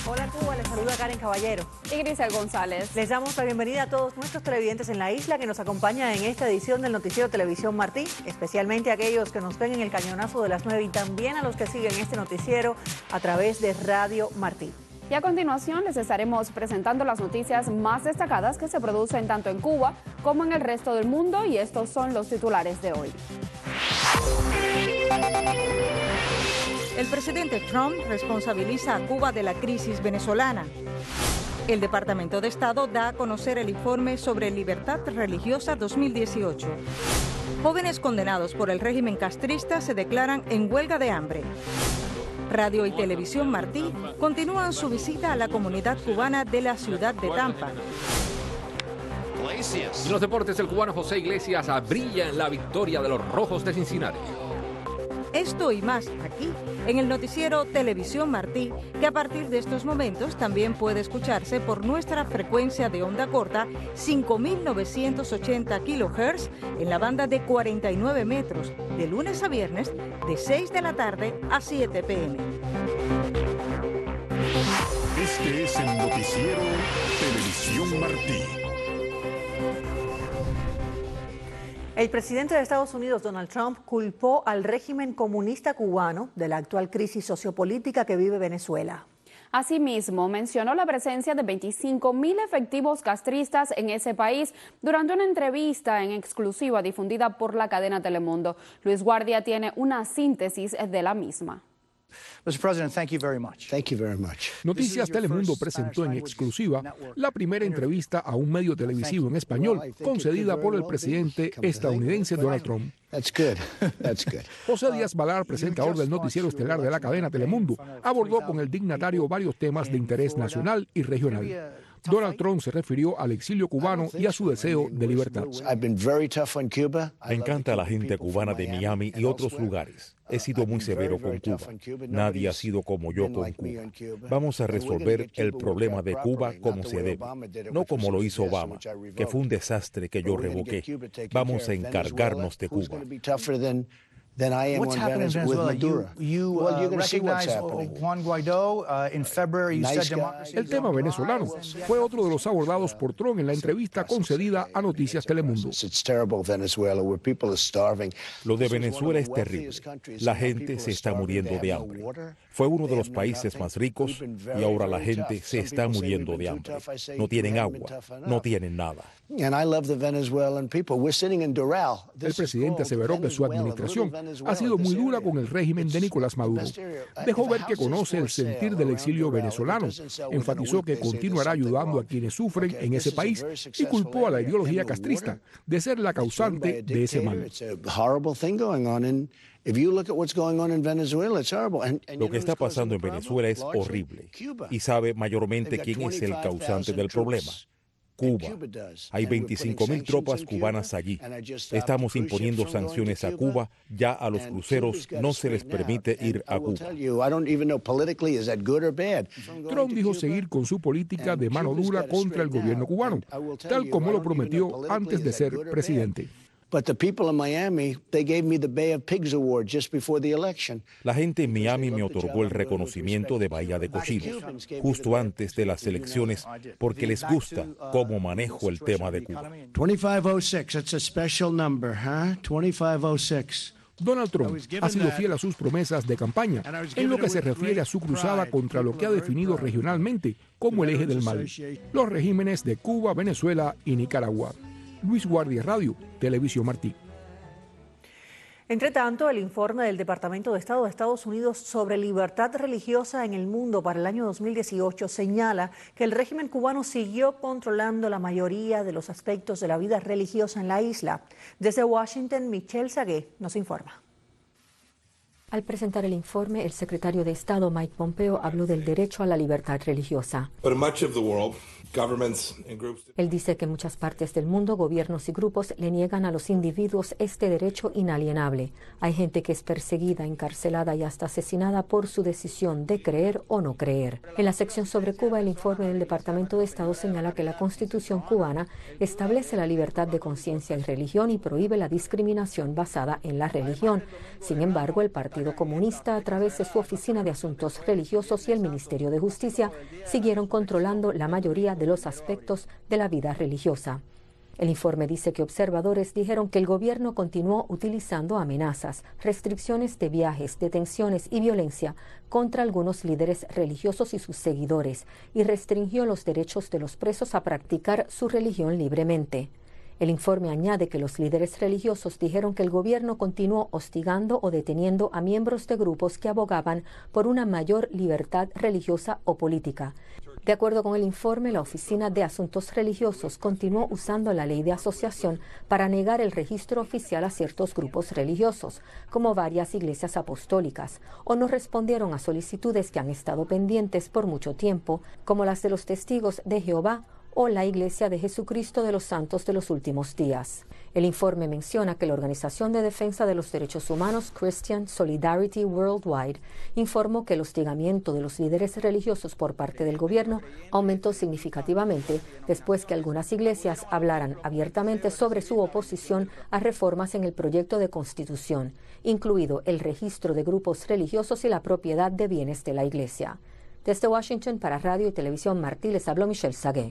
Hola Cuba, les saluda Karen Caballero. Y Grisel González. Les damos la bienvenida a todos nuestros televidentes en la isla que nos acompañan en esta edición del Noticiero Televisión Martí, especialmente a aquellos que nos ven en el cañonazo de las 9 y también a los que siguen este noticiero a través de Radio Martí. Y a continuación les estaremos presentando las noticias más destacadas que se producen tanto en Cuba como en el resto del mundo, y estos son los titulares de hoy. El presidente Trump responsabiliza a Cuba de la crisis venezolana. El Departamento de Estado da a conocer el informe sobre libertad religiosa 2018. Jóvenes condenados por el régimen castrista se declaran en huelga de hambre. Radio y Televisión Martí continúan su visita a la comunidad cubana de la ciudad de Tampa. En los deportes, el cubano José Iglesias brilla en la victoria de los Rojos de Cincinnati. Esto y más aquí, en el noticiero Televisión Martí, que a partir de estos momentos también puede escucharse por nuestra frecuencia de onda corta 5.980 kHz en la banda de 49 metros, de lunes a viernes, de 6 de la tarde a 7 p.m. Este es el noticiero Televisión Martí. El presidente de Estados Unidos, Donald Trump, culpó al régimen comunista cubano de la actual crisis sociopolítica que vive Venezuela. Asimismo, mencionó la presencia de 25.000 efectivos castristas en ese país durante una entrevista en exclusiva difundida por la cadena Telemundo. Luis Guardia tiene una síntesis de la misma. Mr. President, thank you very much. Thank you very much. Noticias Telemundo presentó en exclusiva la primera entrevista a un medio televisivo en español concedida por el presidente estadounidense Donald Trump. That's good. That's good. José Díaz Balar, presentador del noticiero estelar de la cadena Telemundo, abordó con el dignatario varios temas de interés nacional y regional. Donald Trump se refirió al exilio cubano y a su deseo de libertad. Me encanta la gente cubana de Miami y otros lugares. He sido muy severo con Cuba. Nadie ha sido como yo con Cuba. Vamos a resolver el problema de Cuba como se debe, no como lo hizo Obama, que fue un desastre que yo revoqué. Vamos a encargarnos de Cuba. What's happening in Venezuela? You recognize Juan Guaidó. In February you said democracy. El tema venezolano fue otro de los abordados por Trump en la entrevista concedida a Noticias Telemundo. Lo de Venezuela es terrible. La gente se está muriendo de hambre. Fue uno de los países más ricos y ahora la gente se está muriendo de hambre. No tienen agua, no tienen nada. El presidente aseveró que su administración ha sido muy dura con el régimen de Nicolás Maduro. Dejó ver que conoce el sentir del exilio venezolano. Enfatizó que continuará ayudando a quienes sufren en ese país y culpó a la ideología castrista de ser la causante de ese mal. Lo que está pasando en Venezuela es horrible y sabe mayormente quién es el causante del problema. Cuba. Hay 25.000 tropas cubanas allí. Estamos imponiendo sanciones a Cuba. Ya a los cruceros no se les permite ir a Cuba. Trump dijo seguir con su política de mano dura contra el gobierno cubano, tal como lo prometió antes de ser presidente. La gente en Miami me otorgó el reconocimiento de Bahía de Cochinos justo antes de las elecciones porque les gusta cómo manejo el tema de Cuba. 2506, that's a special number, huh? 2506. Donald Trump ha sido fiel a sus promesas de campaña en lo que se refiere a su cruzada contra lo que ha definido regionalmente como el eje del mal, los regímenes de Cuba, Venezuela y Nicaragua. Luis Guardia, Radio, Televisión Martí. Entre tanto, el informe del Departamento de Estado de Estados Unidos sobre libertad religiosa en el mundo para el año 2018 señala que el régimen cubano siguió controlando la mayoría de los aspectos de la vida religiosa en la isla. Desde Washington, Michelle Sagué nos informa. Al presentar el informe, el secretario de Estado Mike Pompeo habló del derecho a la libertad religiosa. Él dice que en muchas partes del mundo, gobiernos y grupos le niegan a los individuos este derecho inalienable. Hay gente que es perseguida, encarcelada y hasta asesinada por su decisión de creer o no creer. En la sección sobre Cuba, el informe del Departamento de Estado señala que la Constitución cubana establece la libertad de conciencia y religión y prohíbe la discriminación basada en la religión. Sin embargo, el Partido Partido Comunista, a través de su Oficina de Asuntos Religiosos y el Ministerio de Justicia, siguieron controlando la mayoría de los aspectos de la vida religiosa. El informe dice que observadores dijeron que el gobierno continuó utilizando amenazas, restricciones de viajes, detenciones y violencia contra algunos líderes religiosos y sus seguidores, y restringió los derechos de los presos a practicar su religión libremente. El informe añade que los líderes religiosos dijeron que el gobierno continuó hostigando o deteniendo a miembros de grupos que abogaban por una mayor libertad religiosa o política. De acuerdo con el informe, la Oficina de Asuntos Religiosos continuó usando la ley de asociación para negar el registro oficial a ciertos grupos religiosos, como varias iglesias apostólicas, o no respondieron a solicitudes que han estado pendientes por mucho tiempo, como las de los Testigos de Jehová o la Iglesia de Jesucristo de los Santos de los Últimos Días. El informe menciona que la Organización de Defensa de los Derechos Humanos Christian Solidarity Worldwide informó que el hostigamiento de los líderes religiosos por parte del gobierno aumentó significativamente después que algunas iglesias hablaran abiertamente sobre su oposición a reformas en el proyecto de constitución, incluido el registro de grupos religiosos y la propiedad de bienes de la iglesia. Desde Washington para Radio y Televisión Martí les habló Michelle Sagué.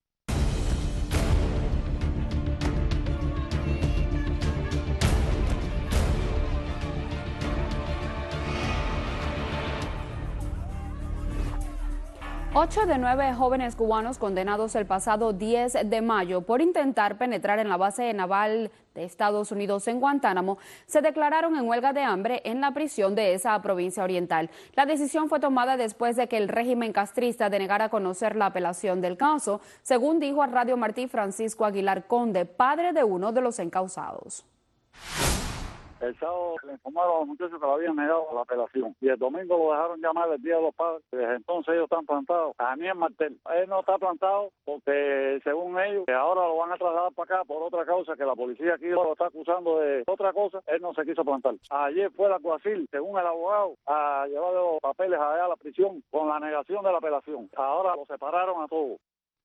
Ocho de 9 jóvenes cubanos condenados el pasado 10 de mayo por intentar penetrar en la base naval de Estados Unidos en Guantánamo se declararon en huelga de hambre en la prisión de esa provincia oriental. La decisión fue tomada después de que el régimen castrista denegara conocer la apelación del caso, según dijo a Radio Martí Francisco Aguilar Conde, padre de uno de los encausados. El sábado le informaron a los muchachos que le habían negado la apelación y el domingo lo dejaron llamar el Día de los Padres. Desde entonces ellos están plantados. Daniel Martel, él no está plantado porque según ellos, que ahora lo van a trasladar para acá por otra causa, que la policía aquí lo está acusando de otra cosa, él no se quiso plantar. Ayer fue el alguacil, según el abogado, a llevar los papeles allá a la prisión con la negación de la apelación. Ahora lo separaron a todos.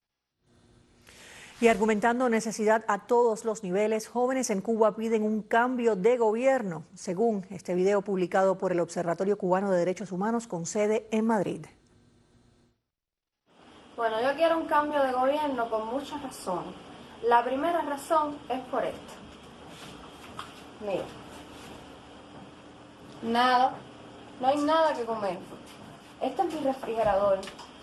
Y argumentando necesidad a todos los niveles, jóvenes en Cuba piden un cambio de gobierno, según este video publicado por el Observatorio Cubano de Derechos Humanos con sede en Madrid. Bueno, yo quiero un cambio de gobierno por muchas razones. La primera razón es por esto. Mira, nada, no hay nada que comer. Este es mi refrigerador,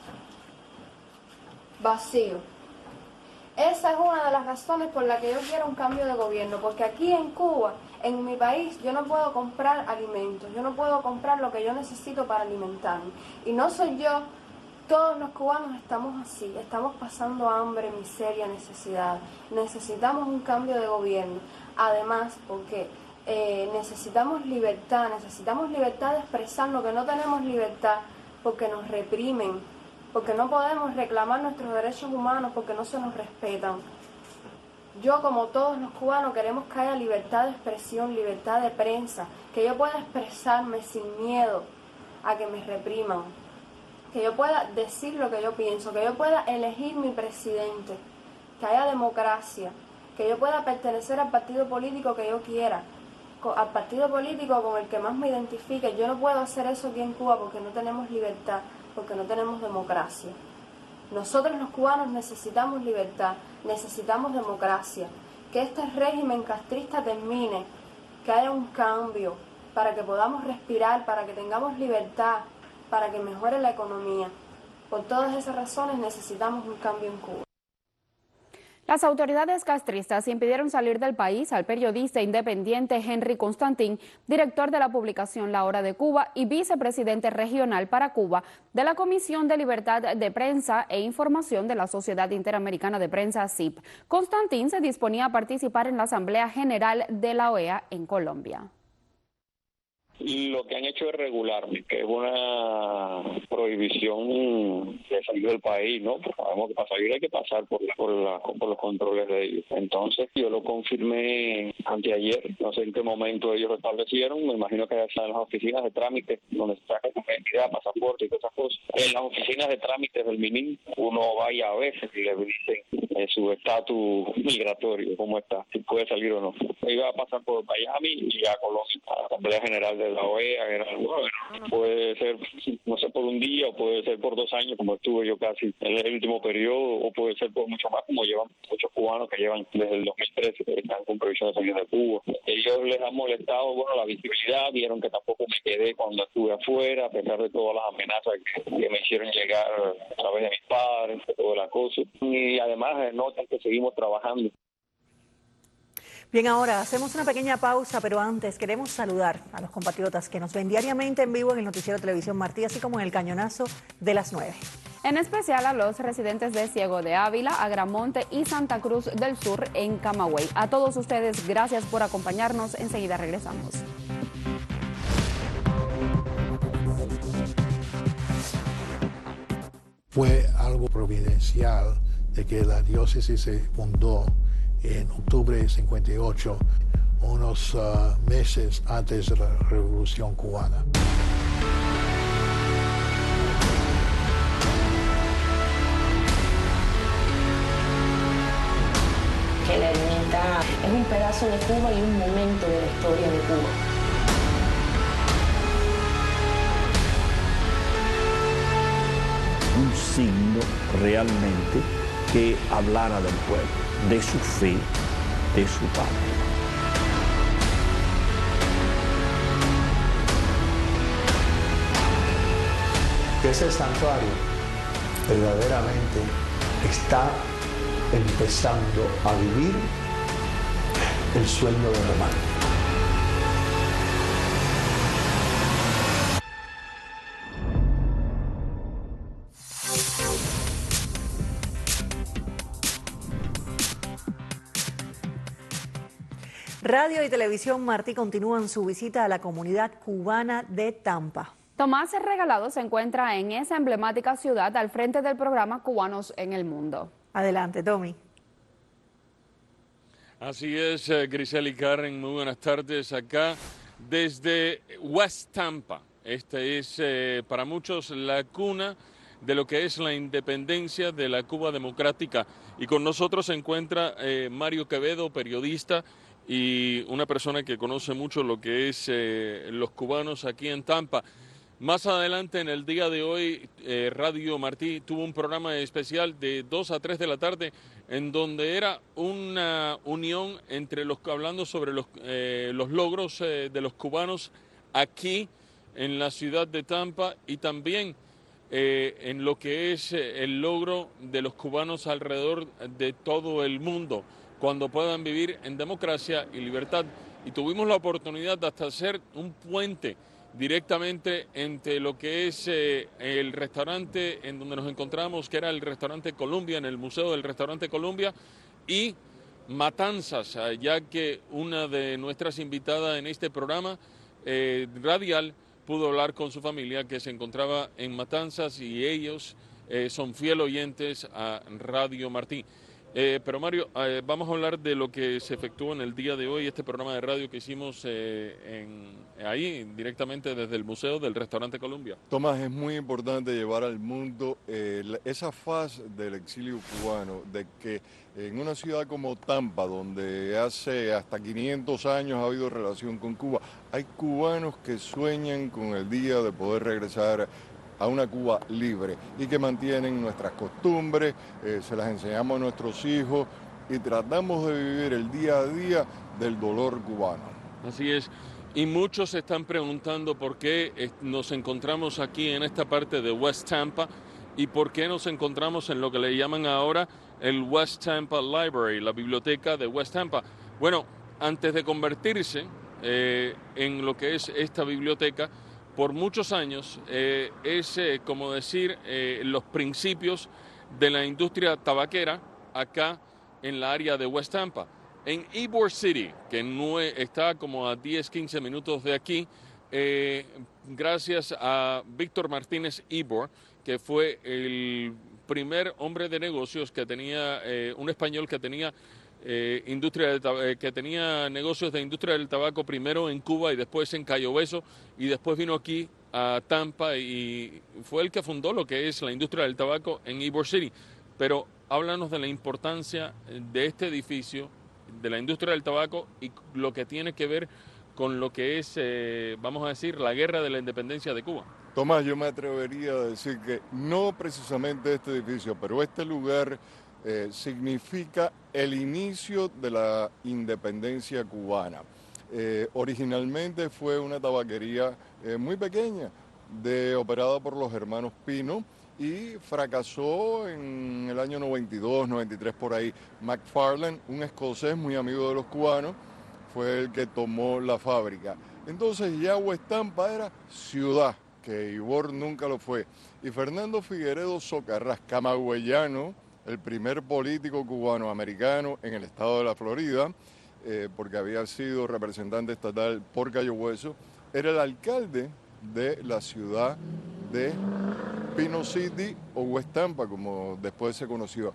vacío. Esa es una de las razones por las que yo quiero un cambio de gobierno, porque aquí en Cuba, en mi país, yo no puedo comprar alimentos, yo no puedo comprar lo que yo necesito para alimentarme. Y no soy yo, todos los cubanos estamos así, estamos pasando hambre, miseria, necesidad. Necesitamos un cambio de gobierno. Además, porque necesitamos libertad de expresar lo que no tenemos libertad, porque nos reprimen. Porque no podemos reclamar nuestros derechos humanos porque no se nos respetan. Yo, como todos los cubanos, queremos que haya libertad de expresión, libertad de prensa, que yo pueda expresarme sin miedo a que me repriman, que yo pueda decir lo que yo pienso, que yo pueda elegir mi presidente, que haya democracia, que yo pueda pertenecer al partido político que yo quiera, al partido político con el que más me identifique. Yo no puedo hacer eso aquí en Cuba porque no tenemos libertad, porque no tenemos democracia. Nosotros los cubanos necesitamos libertad, necesitamos democracia, que este régimen castrista termine, que haya un cambio para que podamos respirar, para que tengamos libertad, para que mejore la economía. Por todas esas razones necesitamos un cambio en Cuba. Las autoridades castristas impidieron salir del país al periodista independiente Henry Constantin, director de la publicación La Hora de Cuba y vicepresidente regional para Cuba de la Comisión de Libertad de Prensa e Información de la Sociedad Interamericana de Prensa, SIP. Constantin se disponía a participar en la Asamblea General de la OEA en Colombia. Lo que han hecho es regularme, que es una prohibición de salir del país, ¿no? Porque sabemos que para salir hay que pasar por los controles de ellos. Entonces yo lo confirmé anteayer, no sé en qué momento ellos lo establecieron, me imagino que están en las oficinas de trámite donde se saca identidad, pasaporte y todas esas cosas. En las oficinas de trámites del MINIM uno vaya a veces y le dicen su estatus migratorio, cómo está, si puede salir o no. Iba a pasar por Miami y a Colombia, a la Asamblea General de la OEA. Puede ser, no sé, por un día o puede ser por 2 años, como estuve yo casi en el último periodo, o puede ser por mucho más, como llevan muchos cubanos que llevan desde el 2013, que están con previsión de salir de Cuba. Ellos les han molestado, la visibilidad, vieron que tampoco me quedé cuando estuve afuera, a pesar de todas las amenazas que me hicieron llegar a través de mis padres, de todo el acoso. Y además notan que seguimos trabajando. Bien, ahora hacemos una pequeña pausa, pero antes queremos saludar a los compatriotas que nos ven diariamente en vivo en el noticiero Televisión Martí, así como en el cañonazo de las 9. En especial a los residentes de Ciego de Ávila, Agramonte y Santa Cruz del Sur en Camagüey. A todos ustedes, gracias por acompañarnos. Enseguida regresamos. Fue algo providencial de que la diócesis se fundó en octubre de 58, unos meses antes de la Revolución Cubana. Que la ermita es un pedazo de Cuba y un momento de la historia de Cuba. Un signo realmente que hablara del pueblo, de su fe, de su patria. Que ese santuario verdaderamente está empezando a vivir el sueño de Román. Radio y Televisión Martí continúan su visita a la comunidad cubana de Tampa. Tomás Regalado se encuentra en esa emblemática ciudad al frente del programa Cubanos en el Mundo. Adelante, Tommy. Así es, Grisel y Karen, muy buenas tardes acá desde West Tampa. Esta es para muchos la cuna de lo que es la independencia de la Cuba democrática. Y con nosotros se encuentra Mario Quevedo, periodista y una persona que conoce mucho lo que es los cubanos aquí en Tampa. Más adelante en el día de hoy, Radio Martí tuvo un programa especial de 2 a 3 de la tarde en donde era una unión entre los hablando sobre los logros de los cubanos aquí en la ciudad de Tampa y también en lo que es el logro de los cubanos alrededor de todo el mundo cuando puedan vivir en democracia y libertad. Y tuvimos la oportunidad de hasta hacer un puente directamente entre lo que es el restaurante en donde nos encontramos, que era el restaurante Columbia, en el Museo del Restaurante Columbia, y Matanzas, ya que una de nuestras invitadas en este programa radial pudo hablar con su familia que se encontraba en Matanzas y ellos son fiel oyentes a Radio Martí. Pero Mario, vamos a hablar de lo que se efectuó en el día de hoy, este programa de radio que hicimos ahí directamente desde el Museo del Restaurante Columbia. Tomás, es muy importante llevar al mundo esa faz del exilio cubano, de que en una ciudad como Tampa, donde hace hasta 500 años ha habido relación con Cuba, hay cubanos que sueñan con el día de poder regresar a una Cuba libre y que mantienen nuestras costumbres, se las enseñamos a nuestros hijos y tratamos de vivir el día a día del dolor cubano. Así es, y muchos se están preguntando por qué nos encontramos aquí en esta parte de West Tampa y por qué nos encontramos en lo que le llaman ahora el West Tampa Library, la biblioteca de West Tampa. Bueno, antes de convertirse en lo que es esta biblioteca, por muchos años es como decir los principios de la industria tabaquera acá en la área de West Tampa. En Ybor City, que no está como a 10-15 minutos de aquí, gracias a Víctor Martínez Ybor, que fue el primer hombre de negocios que tenía, un español que tenía que tenía negocios de industria del tabaco primero en Cuba y después en Cayo Beso y después vino aquí a Tampa y fue el que fundó lo que es la industria del tabaco en Ybor City. Pero háblanos de la importancia de este edificio, de la industria del tabaco y lo que tiene que ver con lo que es, vamos a decir, la guerra de la independencia de Cuba. Tomás, yo me atrevería a decir que no precisamente este edificio, pero este lugar significa el inicio de la independencia cubana. Originalmente fue una tabaquería muy pequeña, operada por los hermanos Pino, y fracasó en el año 92, 93 por ahí. McFarland, un escocés muy amigo de los cubanos, fue el que tomó la fábrica. Entonces ya West Tampa era ciudad, que Ybor nunca lo fue. Y Fernando Figueredo Socarrás, camagüeyano, el primer político cubano-americano en el estado de la Florida, porque había sido representante estatal por Cayo Hueso, era el alcalde de la ciudad de Pino City o West Tampa, como después se conoció.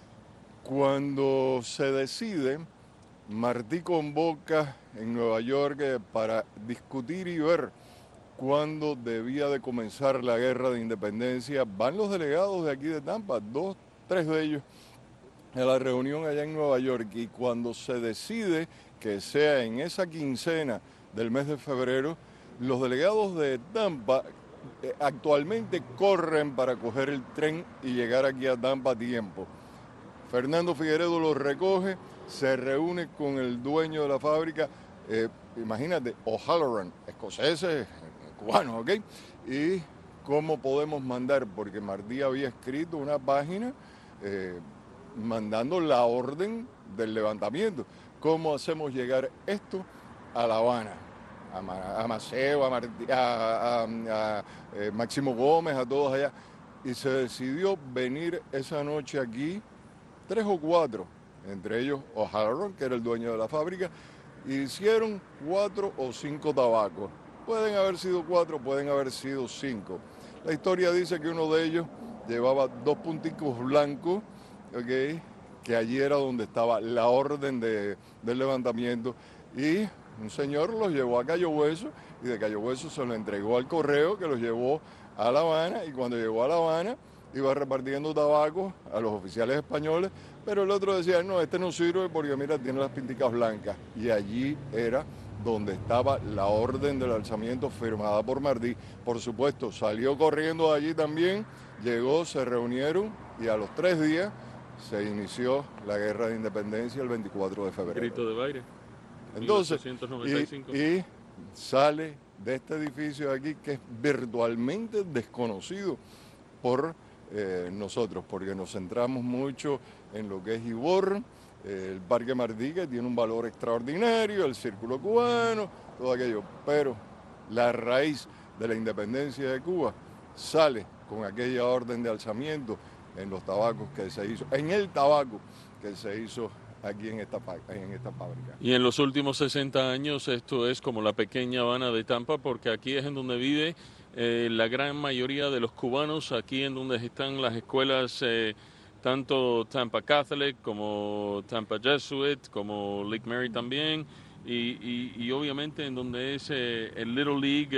Cuando se decide, Martí convoca en Nueva York para discutir y ver cuándo debía de comenzar la guerra de independencia. Van los delegados de aquí de Tampa, 2, 3 de ellos, a la reunión allá en Nueva York, y cuando se decide que sea en esa quincena del mes de febrero, los delegados de Tampa actualmente corren para coger el tren y llegar aquí a Tampa a tiempo. Fernando Figueredo los recoge, se reúne con el dueño de la fábrica, imagínate, O'Halloran, escoceses, cubanos, ¿ok? Y cómo podemos mandar, porque Martí había escrito una página mandando la orden del levantamiento. ¿Cómo hacemos llegar esto a La Habana? A Maceo, a Máximo Gómez, a todos allá. Y se decidió venir esa noche aquí 3 o 4, entre ellos O'Halloran, que era el dueño de la fábrica, y hicieron 4 o 5 tabacos. Pueden haber sido 4, pueden haber sido 5. La historia dice que uno de ellos llevaba 2 punticos blancos, ¿okay?, que allí era donde estaba la orden del levantamiento, y un señor los llevó a Cayo Hueso, y de Cayo Hueso se lo entregó al correo, que los llevó a La Habana, y cuando llegó a La Habana iba repartiendo tabaco a los oficiales españoles, pero el otro decía, no, este no sirve porque mira, tiene las pinticas blancas, y allí era donde estaba la orden del alzamiento firmada por Martí. Por supuesto, salió corriendo allí también, llegó, se reunieron, y a los 3 días se inició la guerra de independencia el 24 de febrero. Grito de Baile. Entonces, 1895. y sale de este edificio de aquí, que es virtualmente desconocido por nosotros, porque nos centramos mucho en lo que es Ybor, el Parque Martí, que tiene un valor extraordinario, el Círculo Cubano, todo aquello, pero la raíz de la independencia de Cuba sale con aquella orden de alzamiento en los tabacos que se hizo, en el tabaco que se hizo aquí en esta fábrica. Y en los últimos 60 años esto es como la pequeña Habana de Tampa, porque aquí es en donde vive la gran mayoría de los cubanos, aquí en donde están las escuelas, tanto Tampa Catholic como Tampa Jesuit, como Lake Mary también, y obviamente en donde es el Little League,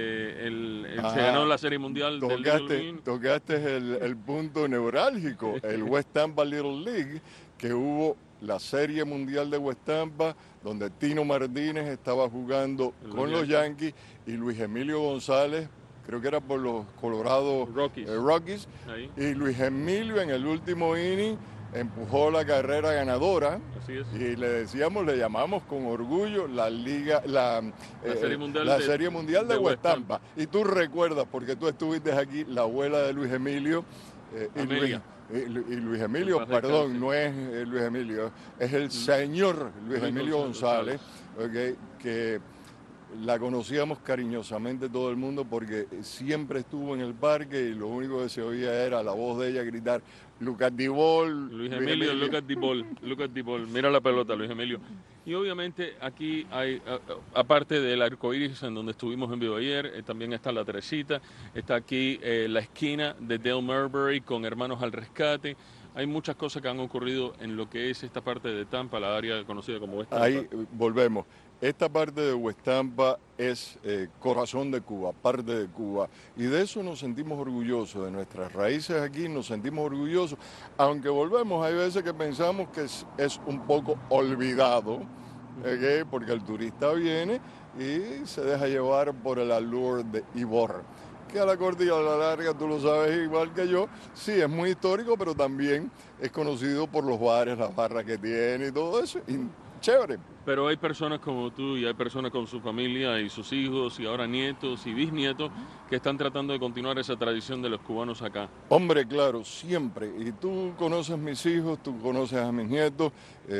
se ganó la Serie Mundial del Little League. Tocaste el punto neurálgico, el West Tampa Little League, que hubo la Serie Mundial de West Tampa, donde Tino Martínez estaba jugando con los Yankees y Luis Emilio González, creo que era por los Colorado Rockies, y Luis Emilio en el último inning empujó la carrera ganadora. Así es. Y le llamamos con orgullo la Serie Mundial de West Tampa. Y tú recuerdas, porque tú estuviste aquí, la abuela de Luis Emilio, Luis Emilio, perdón, no es Luis Emilio, es el señor Luis Emilio González, okay, que la conocíamos cariñosamente todo el mundo porque siempre estuvo en el parque y lo único que se oía era la voz de ella gritar, Look at the ball. Luis Emilio, look at the ball, look at the ball. Mira la pelota, Luis Emilio. Y obviamente aquí hay, aparte del arco iris en donde estuvimos en vivo ayer, también está la Teresita, está aquí la esquina de Dale Marbury con Hermanos al Rescate. Hay muchas cosas que han ocurrido en lo que es esta parte de Tampa, la área conocida como West Tampa. Ahí volvemos. esta parte de West Tampa es corazón de Cuba, parte de Cuba, y de eso nos sentimos orgullosos, de nuestras raíces aquí nos sentimos orgullosos, aunque volvemos, hay veces que pensamos que es un poco olvidado, porque el turista viene y se deja llevar por el allure de Ybor, que a la corta y a la larga, tú lo sabes igual que yo, sí, es muy histórico, pero también es conocido por los bares, las barras que tiene y todo eso, y chévere. Pero hay personas como tú y hay personas con su familia y sus hijos y ahora nietos y bisnietos que están tratando de continuar esa tradición de los cubanos acá. Hombre, claro, siempre. Y tú conoces a mis hijos, tú conoces a mis nietos,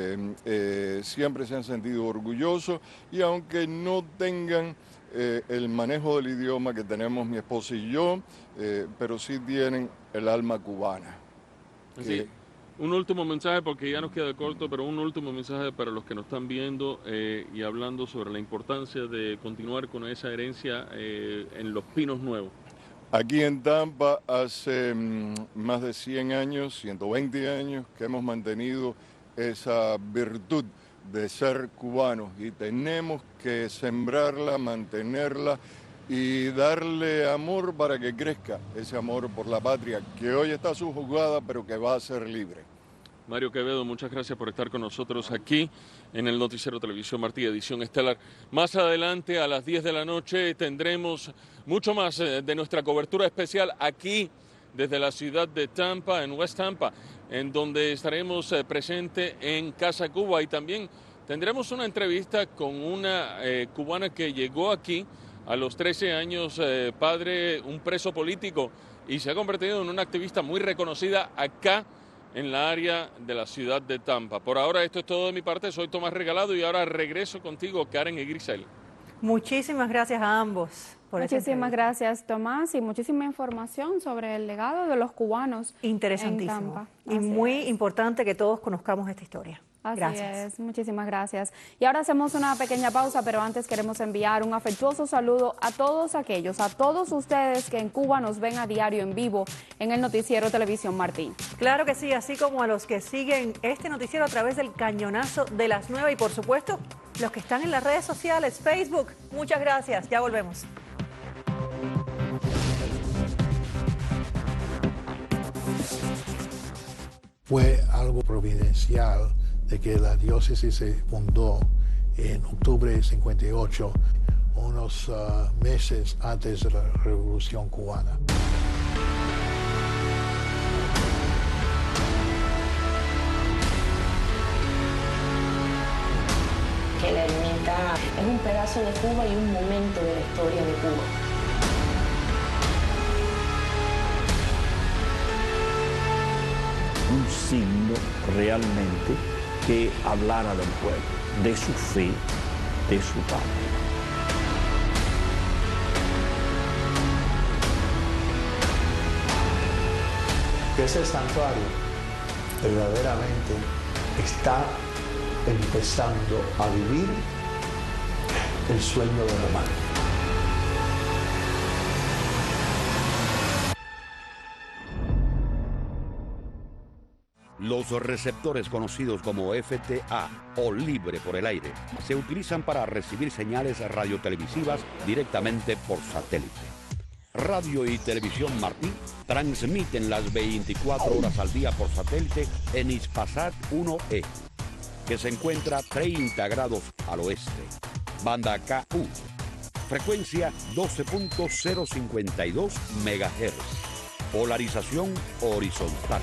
siempre se han sentido orgullosos y aunque no tengan el manejo del idioma que tenemos mi esposa y yo, pero sí tienen el alma cubana. Así. Un último mensaje, porque ya nos queda corto, pero un último mensaje para los que nos están viendo y hablando sobre la importancia de continuar con esa herencia en los Pinos Nuevos. Aquí en Tampa hace más de 100 años, 120 años, que hemos mantenido esa virtud de ser cubanos y tenemos que sembrarla, mantenerla y darle amor para que crezca ese amor por la patria, que hoy está subjugada, pero que va a ser libre. Mario Quevedo, muchas gracias por estar con nosotros aquí en el Noticiero Televisión Martí, edición estelar. Más adelante, a las 10 de la noche, tendremos mucho más de nuestra cobertura especial aquí, desde la ciudad de Tampa, en West Tampa, en donde estaremos presentes en Casa Cuba y también tendremos una entrevista con una cubana que llegó aquí a los 13 años, padre, un preso político, y se ha convertido en una activista muy reconocida acá en la área de la ciudad de Tampa. Por ahora esto es todo de mi parte, soy Tomás Regalado y ahora regreso contigo, Karen y Grisel. Muchísimas gracias a ambos. Muchísimas gracias, Tomás, y muchísima información sobre el legado de los cubanos. Interesantísimo. En Tampa. Y muy importante que todos conozcamos esta historia. Así gracias. es, muchísimas gracias. Y ahora hacemos una pequeña pausa, pero antes queremos enviar un afectuoso saludo a todos aquellos, a todos ustedes que en Cuba nos ven a diario en vivo en el Noticiero Televisión Martí. Claro que sí, así como a los que siguen este noticiero a través del cañonazo de las 9 y por supuesto los que están en las redes sociales, Facebook. Muchas gracias, ya volvemos. Fue algo providencial de que la diócesis se fundó en octubre de 58, unos meses antes de la Revolución Cubana. Que la ermita es un pedazo de Cuba y un momento de la historia de Cuba. Un signo realmente que hablara del pueblo, de su fe, de su patria. Que ese santuario verdaderamente está empezando a vivir el sueño de Román. Los receptores conocidos como FTA o libre por el aire se utilizan para recibir señales radiotelevisivas directamente por satélite. Radio y Televisión Martí transmiten las 24 horas al día por satélite en Hispasat 1E, que se encuentra 30 grados al oeste. Banda KU, frecuencia 12.052 MHz, polarización horizontal.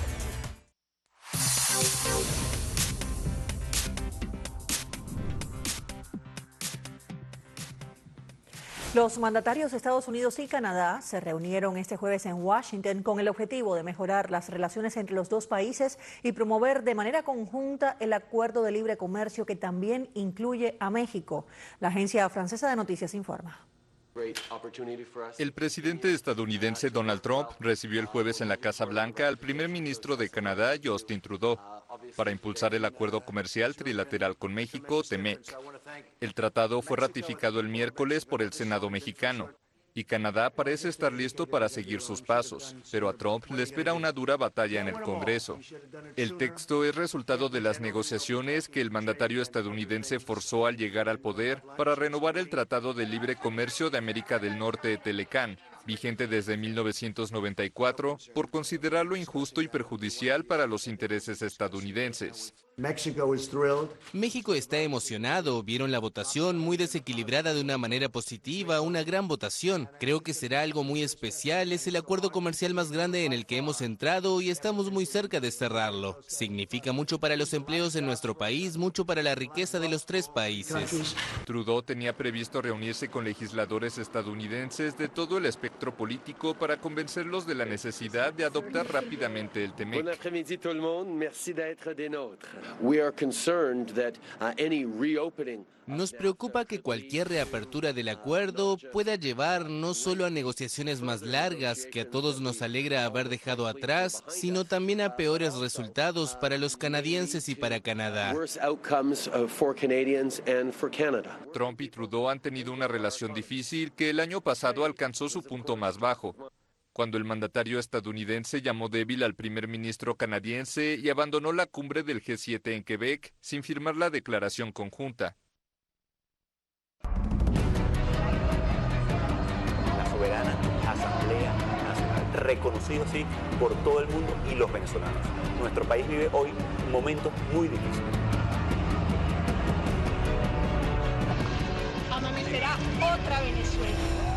Los mandatarios de Estados Unidos y Canadá se reunieron este jueves en Washington con el objetivo de mejorar las relaciones entre los dos países y promover de manera conjunta el acuerdo de libre comercio que también incluye a México. La agencia francesa de noticias informa. El presidente estadounidense Donald Trump recibió el jueves en la Casa Blanca al primer ministro de Canadá, Justin Trudeau, para impulsar el acuerdo comercial trilateral con México, TEMEC. El tratado fue ratificado el miércoles por el Senado mexicano. y Canadá parece estar listo para seguir sus pasos, pero a Trump le espera una dura batalla en el Congreso. El texto es resultado de las negociaciones que el mandatario estadounidense forzó al llegar al poder para renovar el Tratado de Libre Comercio de América del Norte, Telecán, vigente desde 1994, por considerarlo injusto y perjudicial para los intereses estadounidenses. México está emocionado. Vieron la votación muy desequilibrada de una manera positiva, una gran votación. Creo que será algo muy especial. Es el acuerdo comercial más grande en el que hemos entrado y estamos muy cerca de cerrarlo. Significa mucho para los empleos en nuestro país, mucho para la riqueza de los tres países. Trudeau tenía previsto reunirse con legisladores estadounidenses de todo el espectro político para convencerlos de la necesidad de adoptar rápidamente el TEMEC. Bon après-midi tout le monde, merci d'être des nôtres. Nos preocupa que cualquier reapertura del acuerdo pueda llevar no solo a negociaciones más largas, que a todos nos alegra haber dejado atrás, sino también a peores resultados para los canadienses y para Canadá. Trump y Trudeau han tenido una relación difícil que el año pasado alcanzó su punto más bajo, cuando el mandatario estadounidense llamó débil al primer ministro canadiense y abandonó la cumbre del G7 en Quebec sin firmar la declaración conjunta. La soberana Asamblea Nacional, reconocido así por todo el mundo y los venezolanos. Nuestro país vive hoy un momento muy difícil. Amanecerá otra Venezuela.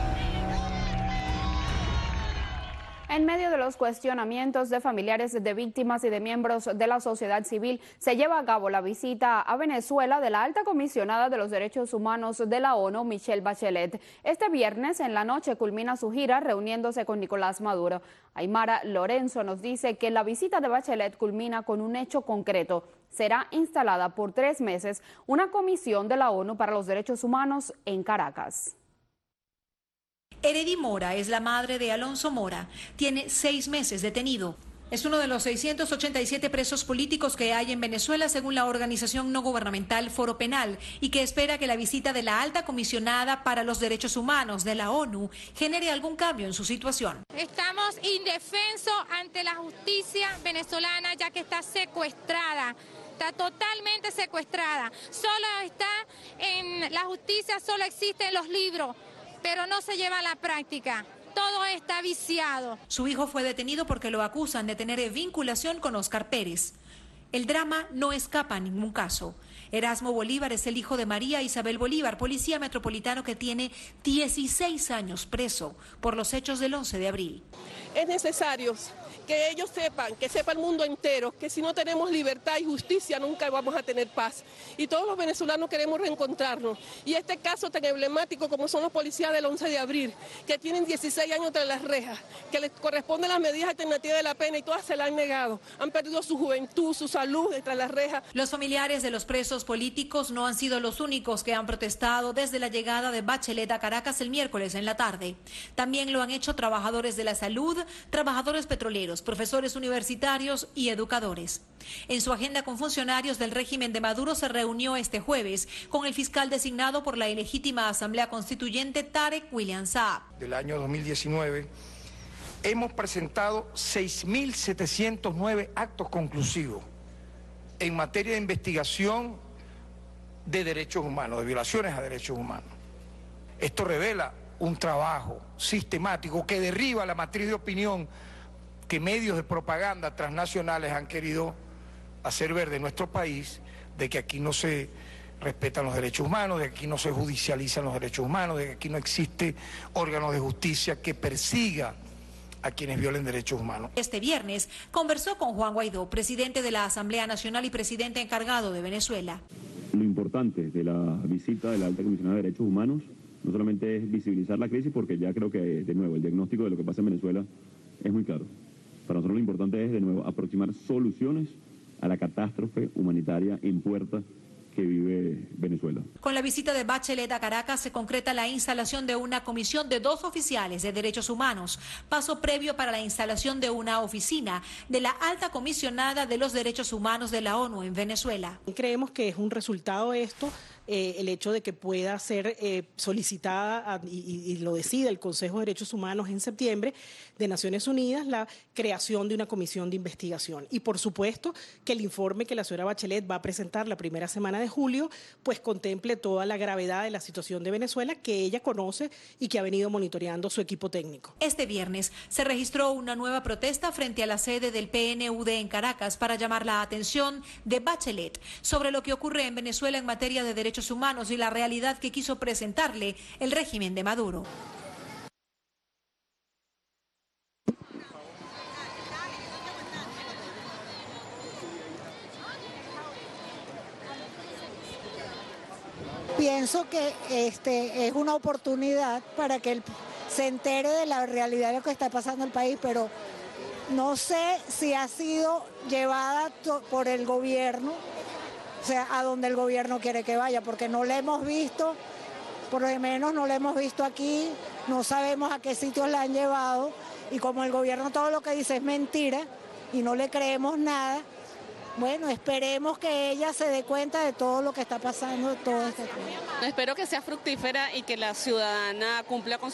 En medio de los cuestionamientos de familiares de víctimas y de miembros de la sociedad civil, se lleva a cabo la visita a Venezuela de la alta comisionada de los derechos humanos de la ONU, Michelle Bachelet. Este viernes en la noche culmina su gira reuniéndose con Nicolás Maduro. Aymara Lorenzo nos dice que la visita de Bachelet culmina con un hecho concreto. Será instalada por 3 meses una comisión de la ONU para los derechos humanos en Caracas. Eredy Mora es la madre de Alonso Mora. Tiene 6 meses detenido. Es uno de los 687 presos políticos que hay en Venezuela, según la organización no gubernamental Foro Penal, y que espera que la visita de la alta comisionada para los derechos humanos de la ONU genere algún cambio en su situación. Estamos indefensos ante la justicia venezolana, ya que está secuestrada. Está totalmente secuestrada. Solo está en la justicia, solo existe en los libros, pero no se lleva a la práctica. Todo está viciado. Su hijo fue detenido porque lo acusan de tener vinculación con Óscar Pérez. El drama no escapa en ningún caso. Erasmo Bolívar es el hijo de María Isabel Bolívar, policía metropolitano que tiene 16 años preso por los hechos del 11 de abril. Es necesario que ellos sepan, que sepa el mundo entero, que si no tenemos libertad y justicia nunca vamos a tener paz. Y todos los venezolanos queremos reencontrarnos. Y este caso tan emblemático como son los policías del 11 de abril, que tienen 16 años tras las rejas, que les corresponden las medidas alternativas de la pena y todas se la han negado. Han perdido su juventud, su salud tras las rejas. Los familiares de los presos políticos no han sido los únicos que han protestado desde la llegada de Bachelet a Caracas el miércoles en la tarde. También lo han hecho trabajadores de la salud, trabajadores petroleros, profesores universitarios y educadores. En su agenda con funcionarios del régimen de Maduro se reunió este jueves con el fiscal designado por la ilegítima Asamblea Constituyente, Tarek William Saab. Del año 2019 hemos presentado 6.709 actos conclusivos en materia de investigación de derechos humanos, de violaciones a derechos humanos. Esto revela un trabajo sistemático que derriba la matriz de opinión que medios de propaganda transnacionales han querido hacer ver de nuestro país, de que aquí no se respetan los derechos humanos, de que aquí no se judicializan los derechos humanos, de que aquí no existe órganos de justicia que persiga a quienes violen derechos humanos. Este viernes conversó con Juan Guaidó, presidente de la Asamblea Nacional y presidente encargado de Venezuela. Lo importante de la visita de la alta comisionada de derechos humanos no solamente es visibilizar la crisis, porque ya creo que, de nuevo, el diagnóstico de lo que pasa en Venezuela es muy claro. Para nosotros lo importante es, de nuevo, aproximar soluciones a la catástrofe humanitaria en puerta que vive Venezuela. Con la visita de Bachelet a Caracas se concreta la instalación de una comisión de 2 oficiales de derechos humanos, paso previo para la instalación de una oficina de la alta comisionada de los derechos humanos de la ONU en Venezuela. Creemos que es un resultado esto el hecho de que pueda ser solicitada y lo decida el Consejo de Derechos Humanos en septiembre de Naciones Unidas la creación de una comisión de investigación. Y por supuesto que el informe que la señora Bachelet va a presentar la primera semana de julio pues contemple toda la gravedad de la situación de Venezuela que ella conoce y que ha venido monitoreando su equipo técnico. Este viernes se registró una nueva protesta frente a la sede del PNUD en Caracas para llamar la atención de Bachelet sobre lo que ocurre en Venezuela en materia de derechos humanos y la realidad que quiso presentarle el régimen de Maduro. Pienso que es una oportunidad para que él se entere de la realidad de lo que está pasando en el país, pero no sé si ha sido llevada por el gobierno, o sea, a donde el gobierno quiere que vaya, porque no la hemos visto, por lo menos no la hemos visto aquí, no sabemos a qué sitios la han llevado, y como el gobierno todo lo que dice es mentira y no le creemos nada, bueno, esperemos que ella se dé cuenta de todo lo que está pasando, todo este tiempo. Espero que sea fructífera y que la ciudadana cumpla con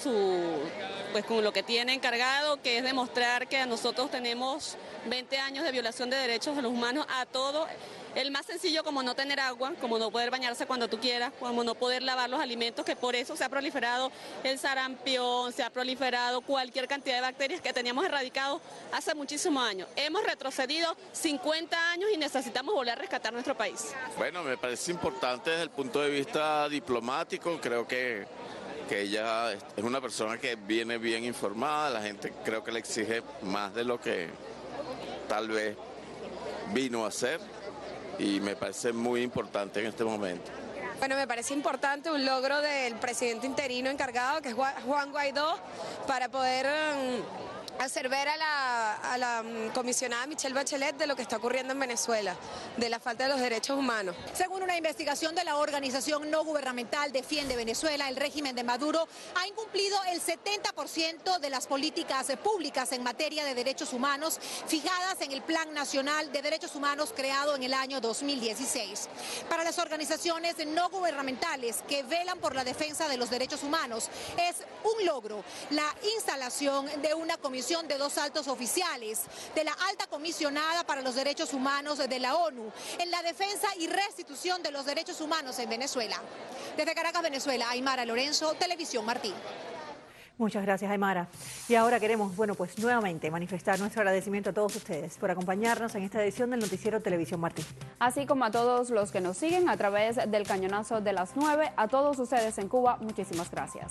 con lo que tiene encargado, que es demostrar que nosotros tenemos 20 años de violación de derechos de los humanos a todo. El más sencillo como no tener agua, como no poder bañarse cuando tú quieras, como no poder lavar los alimentos, que por eso se ha proliferado el sarampión, se ha proliferado cualquier cantidad de bacterias que teníamos erradicados hace muchísimos años. Hemos retrocedido 50 años y necesitamos volver a rescatar nuestro país. Bueno, me parece importante desde el punto de vista diplomático, creo que ella es una persona que viene bien informada, la gente creo que le exige más de lo que tal vez vino a hacer. Y me parece muy importante en este momento. Bueno, me parece importante un logro del presidente interino encargado, que es Juan Guaidó, para poder hacer ver a la comisionada Michelle Bachelet de lo que está ocurriendo en Venezuela, de la falta de los derechos humanos. Según una investigación de la organización no gubernamental Defiende Venezuela, el régimen de Maduro ha incumplido el 70% de las políticas públicas en materia de derechos humanos fijadas en el Plan Nacional de Derechos Humanos creado en el año 2016. Para las organizaciones no gubernamentales que velan por la defensa de los derechos humanos, es un logro la instalación de una comisión de 2 altos oficiales de la alta comisionada para los derechos humanos de la ONU en la defensa y restitución de los derechos humanos en Venezuela. Desde Caracas, Venezuela, Aymara Lorenzo, Televisión Martín. Muchas gracias, Aymara. Y ahora queremos, pues nuevamente manifestar nuestro agradecimiento a todos ustedes por acompañarnos en esta edición del Noticiero Televisión Martín. Así como a todos los que nos siguen a través del Cañonazo de las 9, a todos ustedes en Cuba, muchísimas gracias.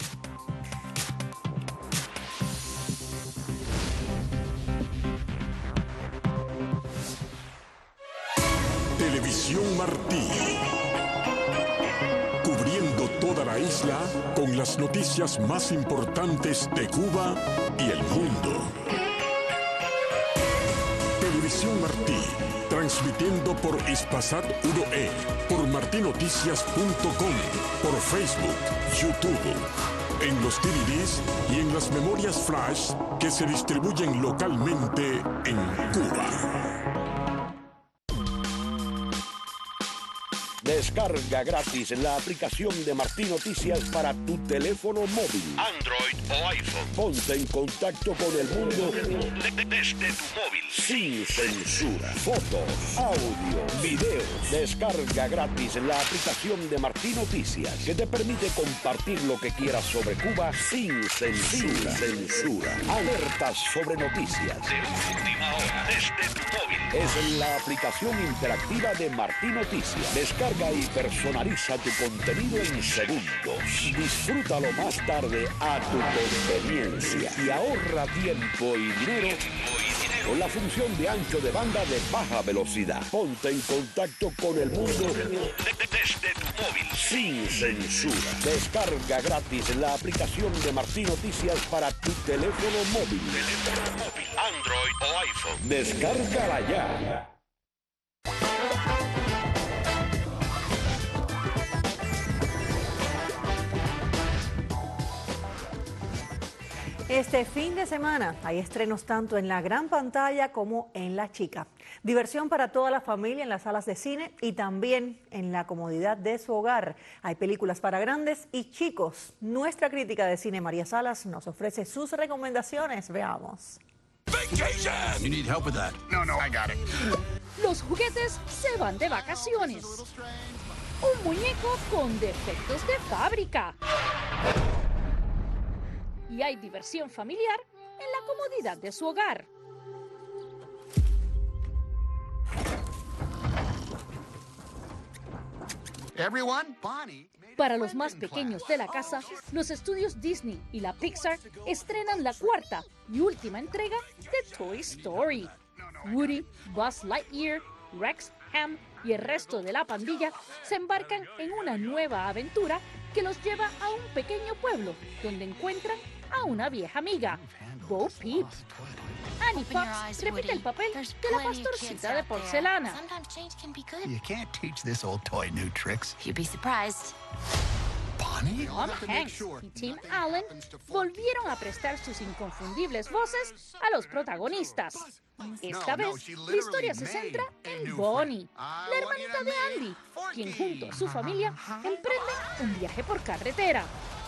Televisión Martín, cubriendo toda la isla con las noticias más importantes de Cuba y el mundo. Televisión Martín, transmitiendo por Hispasat 1E, por martinoticias.com, por Facebook, YouTube, en los DVDs y en las memorias flash que se distribuyen localmente en Cuba. Descarga gratis la aplicación de Martín Noticias para tu teléfono móvil, Android o iPhone. Ponte en contacto con el mundo desde tu móvil. Sin censura. Fotos, audio, videos. Descarga gratis la aplicación de Martín Noticias que te permite compartir lo que quieras sobre Cuba sin censura. Alertas sobre noticias. De última hora, desde tu móvil. Es la aplicación interactiva de Martín Noticias. Descarga y personaliza tu contenido en segundos. Disfrútalo más tarde a tu conveniencia y ahorra tiempo y dinero con la función de ancho de banda de baja velocidad. Ponte en contacto con el mundo desde tu móvil. Sin censura. Descarga gratis la aplicación de Martín Noticias para tu teléfono móvil. Android o iPhone. Descárgala ya. Este fin de semana hay estrenos tanto en la gran pantalla como en la chica. Diversión para toda la familia en las salas de cine y también en la comodidad de su hogar. Hay películas para grandes y chicos. Nuestra crítica de cine, María Salas, nos ofrece sus recomendaciones. Veamos. You need help with that? No, I got it. Los juguetes se van de vacaciones. Un muñeco con defectos de fábrica. Y hay diversión familiar en la comodidad de su hogar. Para los más pequeños de la casa, los estudios Disney y la Pixar estrenan la cuarta y última entrega de Toy Story. Woody, Buzz Lightyear, Rex, Ham y el resto de la pandilla se embarcan en una nueva aventura que los lleva a un pequeño pueblo donde encuentran a una vieja amiga, Bo Peep. Annie Potts repite el papel de la pastorcita de porcelana. You can't teach this old toy new tricks. You'd be surprised. Bonnie? Tom Hanks y Tim Allen volvieron a prestar sus inconfundibles voces a los protagonistas. Esta vez, la historia se centra en Bonnie, la hermanita de Andy, quien junto a su familia emprende un viaje por carretera.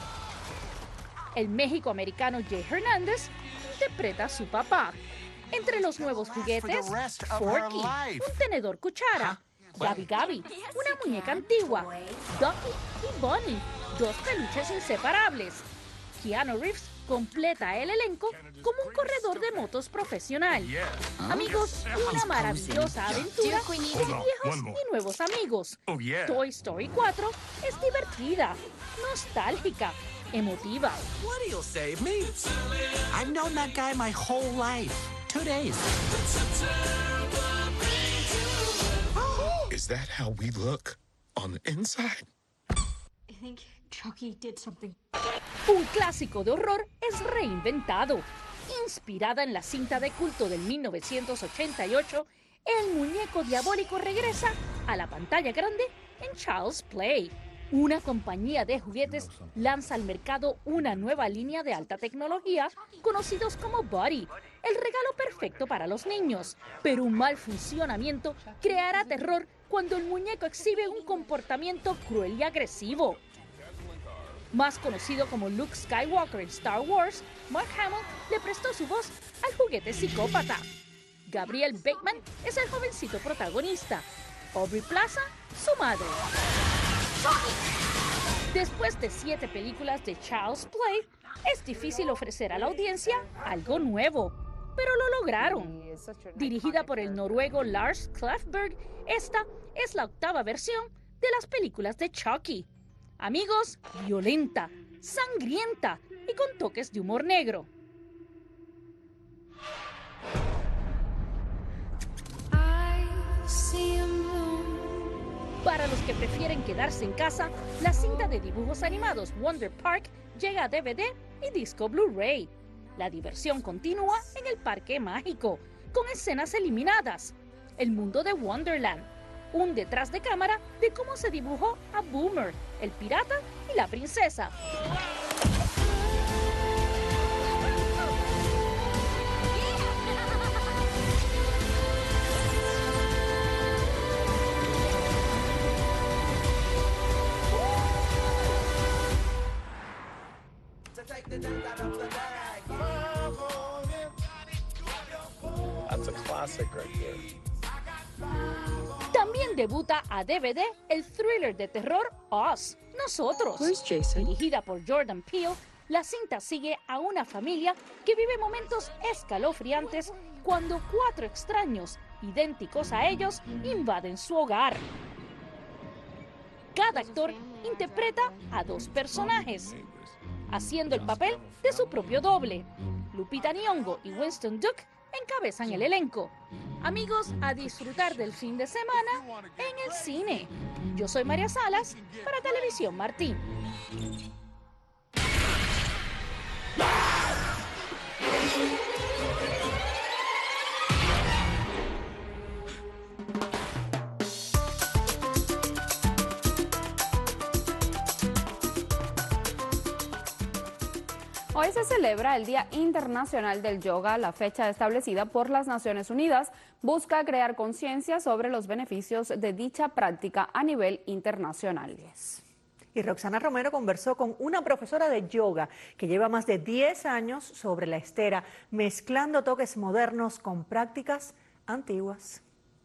El méxico-americano Jay Hernández interpreta a su papá. Entre los nuevos juguetes, Forky, un tenedor cuchara, Gabi Gabi, una muñeca antigua, Ducky y Bonnie, dos peluches inseparables. Keanu Reeves completa el elenco como un corredor de motos profesional. Amigos, una maravillosa aventura con viejos y nuevos amigos. Toy Story 4 es divertida, nostálgica, emotiva. What do you save me? I've known that guy my whole life. 2 days. Is that how we look on the inside? I think Chucky did something. Un clásico de horror es reinventado. Inspirada en la cinta de culto del 1988, el muñeco diabólico regresa a la pantalla grande en Child's Play. Una compañía de juguetes lanza al mercado una nueva línea de alta tecnología, conocidos como Buddy, el regalo perfecto para los niños. Pero un mal funcionamiento creará terror cuando el muñeco exhibe un comportamiento cruel y agresivo. Más conocido como Luke Skywalker en Star Wars, Mark Hamill le prestó su voz al juguete psicópata. Gabriel Bateman es el jovencito protagonista. Aubrey Plaza, su madre. Después de 7 películas de Child's Play, es difícil ofrecer a la audiencia algo nuevo, pero lo lograron. Dirigida por el noruego Lars Klefberg, esta es la 8ª versión de las películas de Chucky. Amigos, violenta, sangrienta y con toques de humor negro. Para los que prefieren quedarse en casa, la cinta de dibujos animados Wonder Park llega a DVD y disco Blu-ray. La diversión continúa en el parque mágico, con escenas eliminadas. El mundo de Wonderland, un detrás de cámara de cómo se dibujó a Boomer, el pirata y la princesa. That's a classic right there. También debuta a DVD el thriller de terror Us, Nosotros. Dirigida por Jordan Peele, la cinta sigue a una familia que vive momentos escalofriantes cuando 4 extraños, idénticos a ellos, invaden su hogar. Cada actor interpreta a 2 personajes, haciendo el papel de su propio doble. Lupita Nyong'o y Winston Duke encabezan el elenco. Amigos, a disfrutar del fin de semana en el cine. Yo soy María Salas para Televisión Martín. Hoy se celebra el Día Internacional del Yoga. La fecha establecida por las Naciones Unidas busca crear conciencia sobre los beneficios de dicha práctica a nivel internacional. Y Roxana Romero conversó con una profesora de yoga que lleva más de 10 años sobre la estera, mezclando toques modernos con prácticas antiguas.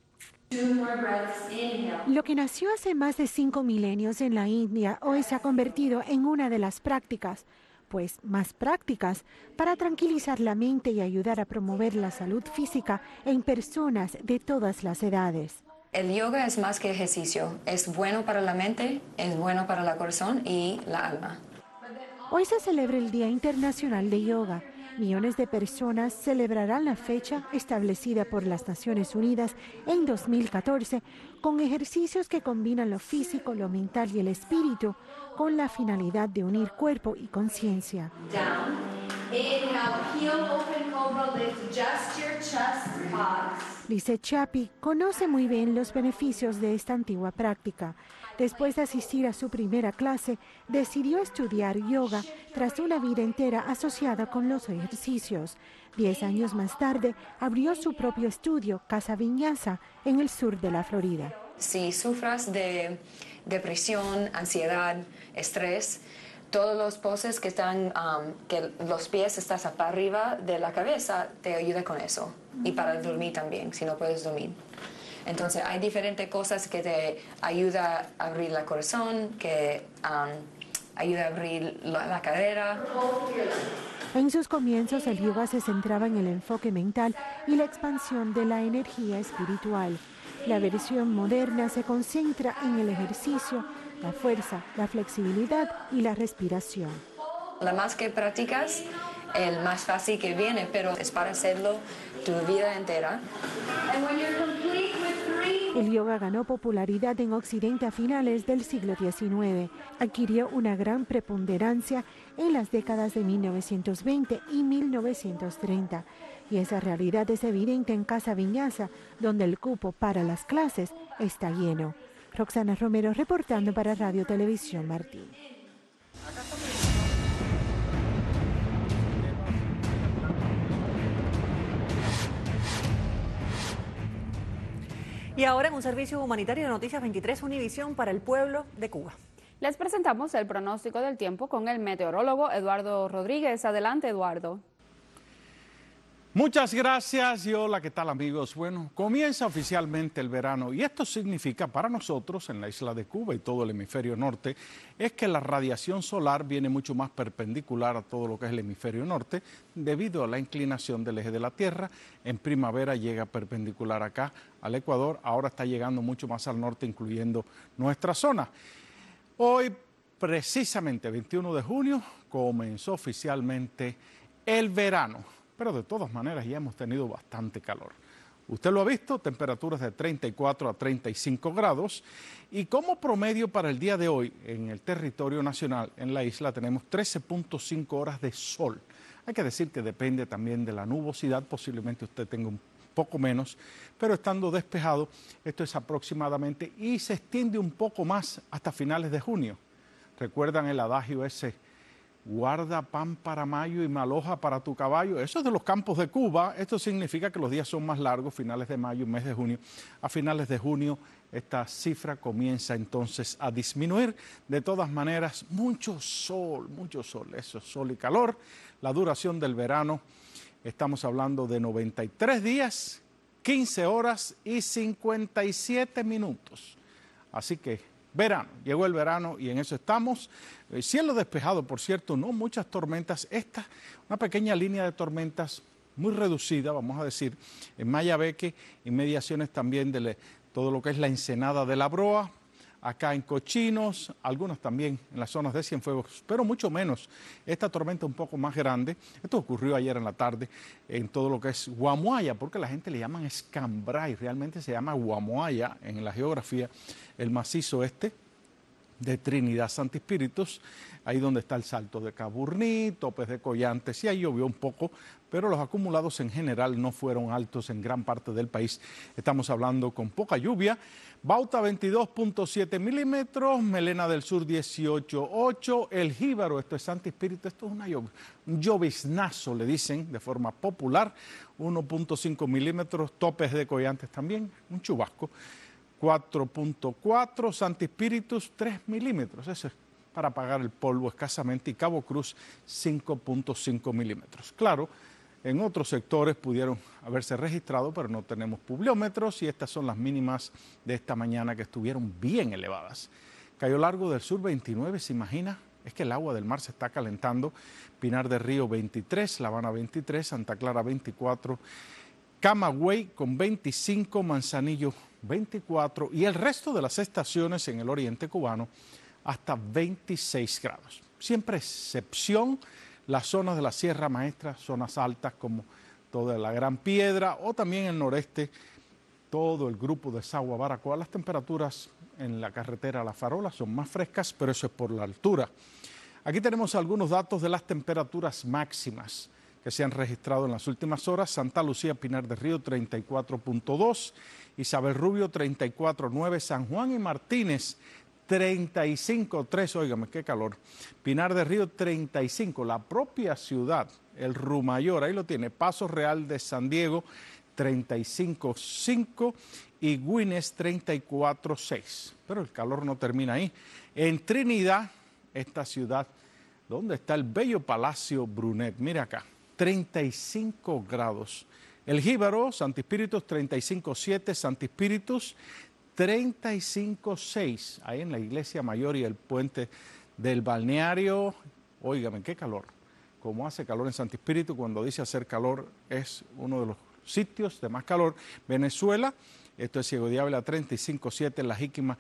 Lo que nació hace más de 5 milenios en la India hoy se ha convertido en una de las prácticas, pues más prácticas, para tranquilizar la mente y ayudar a promover la salud física en personas de todas las edades. El yoga es más que ejercicio, es bueno para la mente, es bueno para el corazón y la alma. Hoy se celebra el Día Internacional de Yoga. Millones de personas celebrarán la fecha establecida por las Naciones Unidas en 2014 con ejercicios que combinan lo físico, lo mental y el espíritu con la finalidad de unir cuerpo y conciencia. Lizeth Chapi conoce muy bien los beneficios de esta antigua práctica. Después de asistir a su primera clase, decidió estudiar yoga tras una vida entera asociada con los ejercicios. 10 años más tarde, abrió su propio estudio, Casa Vinyasa, en el sur de la Florida. Si sufras de depresión, ansiedad, estrés, todos los poses que están, que los pies están para arriba de la cabeza, te ayuda con eso. Y para dormir también, si no puedes dormir. Entonces hay diferentes cosas que te ayudan a abrir el corazón, que ayuda a abrir la cadera. En sus comienzos el yoga se centraba en el enfoque mental y la expansión de la energía espiritual. La versión moderna se concentra en el ejercicio, la fuerza, la flexibilidad y la respiración. La más que practicas, el más fácil que viene, pero es para hacerlo tu vida entera. El yoga ganó popularidad en Occidente a finales del siglo XIX. Adquirió una gran preponderancia en las décadas de 1920 y 1930. Y esa realidad es evidente en Casa Vinyasa, donde el cupo para las clases está lleno. Roxana Romero reportando para Radio Televisión Martín. Y ahora en un servicio humanitario de Noticias 23 Univisión para el pueblo de Cuba. Les presentamos el pronóstico del tiempo con el meteorólogo Eduardo Rodríguez. Adelante, Eduardo. Muchas gracias y hola, ¿qué tal amigos? Bueno, comienza oficialmente el verano y esto significa para nosotros en la isla de Cuba y todo el hemisferio norte es que la radiación solar viene mucho más perpendicular a todo lo que es el hemisferio norte debido a la inclinación del eje de la Tierra. En primavera llega perpendicular acá al Ecuador, ahora está llegando mucho más al norte incluyendo nuestra zona. Hoy, precisamente 21 de junio, comenzó oficialmente el verano. Pero de todas maneras ya hemos tenido bastante calor. Usted lo ha visto, temperaturas de 34 a 35 grados y como promedio para el día de hoy en el territorio nacional, en la isla, tenemos 13.5 horas de sol. Hay que decir que depende también de la nubosidad, posiblemente usted tenga un poco menos, pero estando despejado, esto es aproximadamente y se extiende un poco más hasta finales de junio. ¿Recuerdan el adagio ese? Guarda pan para mayo y maloja para tu caballo. Eso es de los campos de Cuba. Esto significa que los días son más largos, finales de mayo, mes de junio. A finales de junio esta cifra comienza entonces a disminuir. De todas maneras, mucho sol, eso es sol y calor. La duración del verano, estamos hablando de 93 días, 15 horas y 57 minutos. Así que verano, llegó el verano y en eso estamos. Cielo despejado, por cierto, no muchas tormentas. Esta, una pequeña línea de tormentas muy reducida, vamos a decir, en Mayabeque, inmediaciones también de todo lo que es la ensenada de la Broa, acá en Cochinos, algunas también en las zonas de Cienfuegos, pero mucho menos. Esta tormenta un poco más grande, esto ocurrió ayer en la tarde en todo lo que es Guamuaya, porque la gente le llaman Escambray, realmente se llama Guamuaya en la geografía, el macizo este de Trinidad Santi Espíritus, ahí donde está el Salto de Caburní, Topes de Collantes, y ahí llovió un poco, pero los acumulados en general no fueron altos en gran parte del país. Estamos hablando con poca lluvia. Bauta 22.7 milímetros, Melena del Sur 18.8, El Jíbaro, esto es Santi Espíritu, esto es un lloviznazo, le dicen de forma popular, 1.5 milímetros, Topes de Collantes también, un chubasco, 4.4, Santi Espíritus 3 milímetros, eso es para apagar el polvo escasamente, y Cabo Cruz 5.5 milímetros. Claro, en otros sectores pudieron haberse registrado, pero no tenemos pluviómetros y estas son las mínimas de esta mañana que estuvieron bien elevadas. Cayo Largo del Sur 29, ¿se imagina? Es que el agua del mar se está calentando. Pinar del Río 23, La Habana 23, Santa Clara 24, Camagüey con 25, Manzanillo 24 y el resto de las estaciones en el oriente cubano hasta 26 grados. Siempre excepción las zonas de la Sierra Maestra, zonas altas como toda la Gran Piedra o también el noreste, todo el grupo de Sagua, Baracoa. Las temperaturas en la carretera La Farola son más frescas, pero eso es por la altura. Aquí tenemos algunos datos de las temperaturas máximas que se han registrado en las últimas horas. Santa Lucía, Pinar del Río 34.2, Isabel Rubio 34.9, San Juan y Martínez 35.3, óigame qué calor. Pinar del Río 35, la propia ciudad, el Rumayor, ahí lo tiene. Paso Real de San Diego 35.5 y Güines 34.6. Pero el calor no termina ahí. En Trinidad, esta ciudad, donde está el bello Palacio Brunet, mira acá, 35 grados. El Jíbaro, Santi Espíritus 35.7, Santi Espíritus 35.6, ahí en la Iglesia Mayor y el puente del balneario. Óigame, qué calor. Como hace calor en Santi Espíritu, cuando dice hacer calor, es uno de los sitios de más calor. Venezuela, esto es Ciego de Ávila 35.7, La Jíquima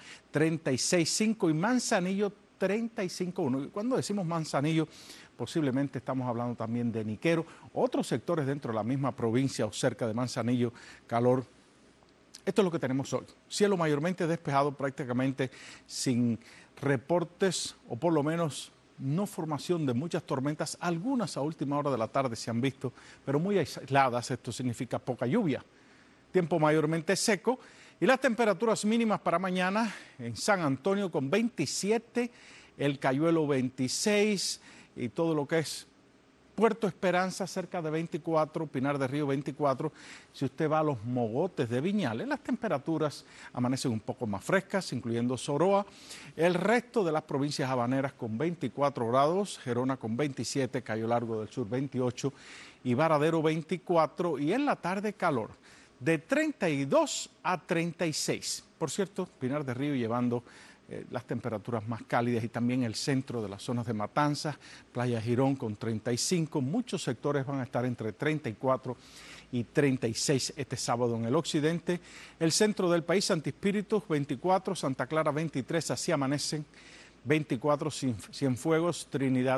36.5 y Manzanillo 35.1. Cuando decimos Manzanillo, posiblemente estamos hablando también de Niquero, otros sectores dentro de la misma provincia o cerca de Manzanillo, calor. Esto es lo que tenemos hoy. Cielo mayormente despejado, prácticamente sin reportes o por lo menos no formación de muchas tormentas. Algunas a última hora de la tarde se han visto, pero muy aisladas. Esto significa poca lluvia. Tiempo mayormente seco y las temperaturas mínimas para mañana en San Antonio con 27, El Cayuelo 26 y todo lo que es Puerto Esperanza cerca de 24, Pinar del Río 24. Si usted va a los Mogotes de Viñales, las temperaturas amanecen un poco más frescas, incluyendo Soroa. El resto de las provincias habaneras con 24 grados, Gerona con 27, Cayo Largo del Sur 28 y Varadero 24. Y en la tarde calor de 32 a 36. Por cierto, Pinar del Río llevando las temperaturas más cálidas y también el centro de las zonas de Matanzas, Playa Girón con 35, muchos sectores van a estar entre 34 y 36 este sábado en el occidente. El centro del país, Santi Espíritus 24, Santa Clara 23, así amanecen 24, Cienfuegos, Trinidad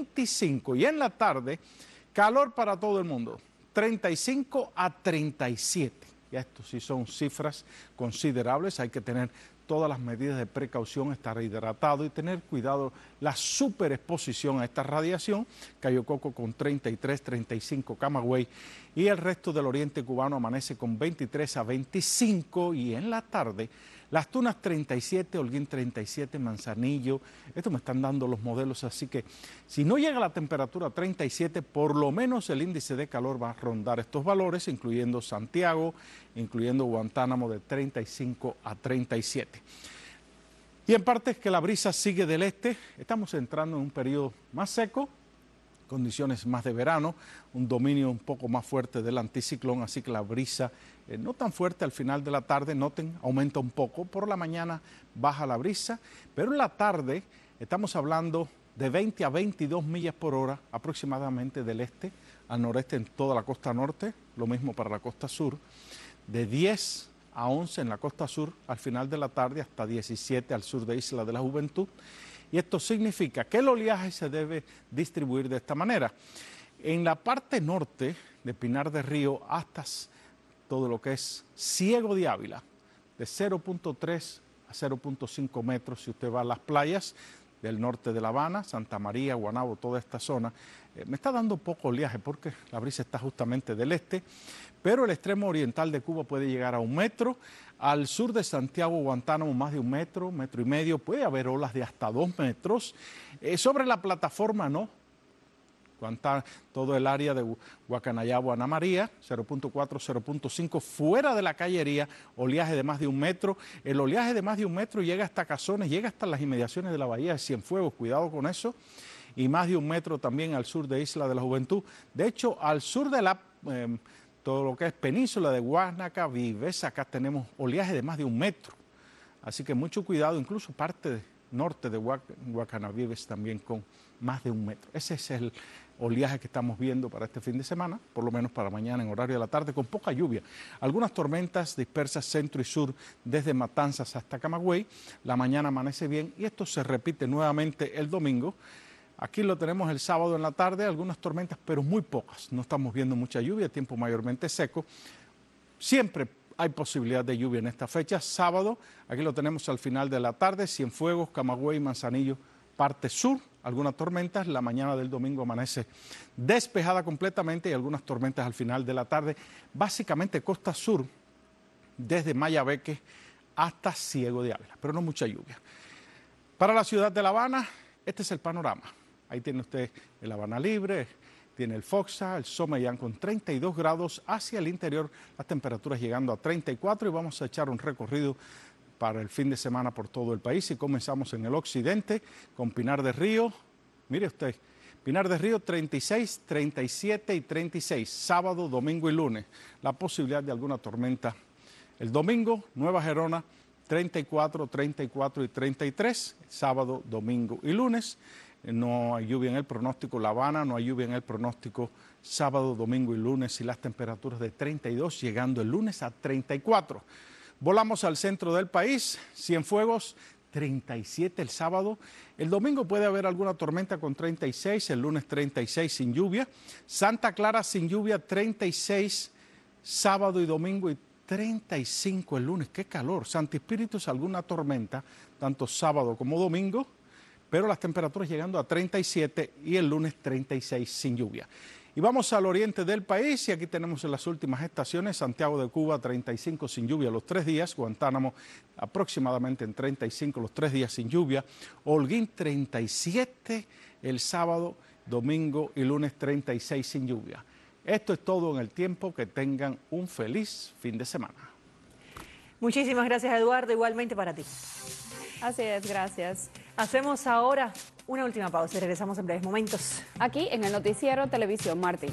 25 y en la tarde calor para todo el mundo, 35 a 37. Ya estos sí son cifras considerables, hay que tener todas las medidas de precaución, estar hidratado y tener cuidado la superexposición a esta radiación. Cayo Coco con 33, 35 Camagüey y el resto del oriente cubano amanece con 23 a 25 y en la tarde Las Tunas 37, Holguín 37, Manzanillo. Esto me están dando los modelos, así que si no llega la temperatura a 37, por lo menos el índice de calor va a rondar estos valores, incluyendo Santiago, incluyendo Guantánamo de 35 a 37. Y en parte es que la brisa sigue del este, estamos entrando en un periodo más seco, condiciones más de verano, un dominio un poco más fuerte del anticiclón, así que la brisa no tan fuerte al final de la tarde, noten, aumenta un poco, por la mañana baja la brisa, pero en la tarde estamos hablando de 20 a 22 millas por hora aproximadamente del este al noreste en toda la costa norte, lo mismo para la costa sur, de 10 a 11 en la costa sur al final de la tarde hasta 17 al sur de Isla de la Juventud. Y esto significa que el oleaje se debe distribuir de esta manera. En la parte norte de Pinar del Río hasta todo lo que es Ciego de Ávila, de 0.3 a 0.5 metros si usted va a las playas del norte de La Habana, Santa María, Guaynabo, toda esta zona. Me está dando poco oleaje porque la brisa está justamente del este, pero el extremo oriental de Cuba puede llegar a 1 metro. Al sur de Santiago, Guantánamo, más de 1 metro, 1,5 metros. Puede haber olas de hasta 2 metros. Sobre la plataforma, no. Todo el área de Guacanayabo, Ana María, 0.4, 0.5, fuera de la callería, oleaje de más de 1 metro. El oleaje de más de 1 metro llega hasta Cazones, llega hasta las inmediaciones de la bahía de Cienfuegos, cuidado con eso, y más de 1 metro también al sur de Isla de la Juventud. De hecho, al sur de todo lo que es península de Guánaca, Vivesa, acá tenemos oleaje de más de 1 metro. Así que mucho cuidado, incluso parte norte de Guacanavives también con más de 1 metro. Ese es el oleaje que estamos viendo para este fin de semana, por lo menos para mañana en horario de la tarde, con poca lluvia. Algunas tormentas dispersas centro y sur, desde Matanzas hasta Camagüey. La mañana amanece bien y esto se repite nuevamente el domingo. Aquí lo tenemos el sábado en la tarde, algunas tormentas, pero muy pocas. No estamos viendo mucha lluvia, tiempo mayormente seco. Siempre hay posibilidad de lluvia en esta fecha. Sábado, aquí lo tenemos al final de la tarde, Cienfuegos, Camagüey, Manzanillo, parte sur, algunas tormentas. La mañana del domingo amanece despejada completamente y algunas tormentas al final de la tarde. Básicamente costa sur, desde Mayabeque hasta Ciego de Ávila, pero no mucha lluvia. Para la ciudad de La Habana, este es el panorama. Ahí tiene usted el Habana Libre, tiene el Foxa, el Someyán con 32 grados, hacia el interior las temperaturas llegando a 34 y vamos a echar un recorrido para el fin de semana por todo el país y comenzamos en el occidente con Pinar del Río. Mire usted, Pinar del Río 36, 37 y 36, sábado, domingo y lunes. La posibilidad de alguna tormenta el domingo. Nueva Gerona 34, 34 y 33, sábado, domingo y lunes. No hay lluvia en el pronóstico. La Habana, no hay lluvia en el pronóstico sábado, domingo y lunes y las temperaturas de 32 llegando el lunes a 34. Volamos al centro del país, Cienfuegos 37 el sábado. El domingo puede haber alguna tormenta con 36, el lunes 36 sin lluvia. Santa Clara sin lluvia 36 sábado y domingo y 35 el lunes. ¡Qué calor! Santi Espíritus alguna tormenta, tanto sábado como domingo, pero las temperaturas llegando a 37 y el lunes 36 sin lluvia. Y vamos al oriente del país y aquí tenemos en las últimas estaciones Santiago de Cuba 35 sin lluvia los 3 días, Guantánamo aproximadamente en 35 los 3 días sin lluvia, Holguín 37 el sábado, domingo y lunes 36 sin lluvia. Esto es todo en el tiempo, que tengan un feliz fin de semana. Muchísimas gracias, Eduardo, igualmente para ti. Así es, gracias. Hacemos ahora una última pausa y regresamos en breves momentos. Aquí en el noticiero Televisión Martí.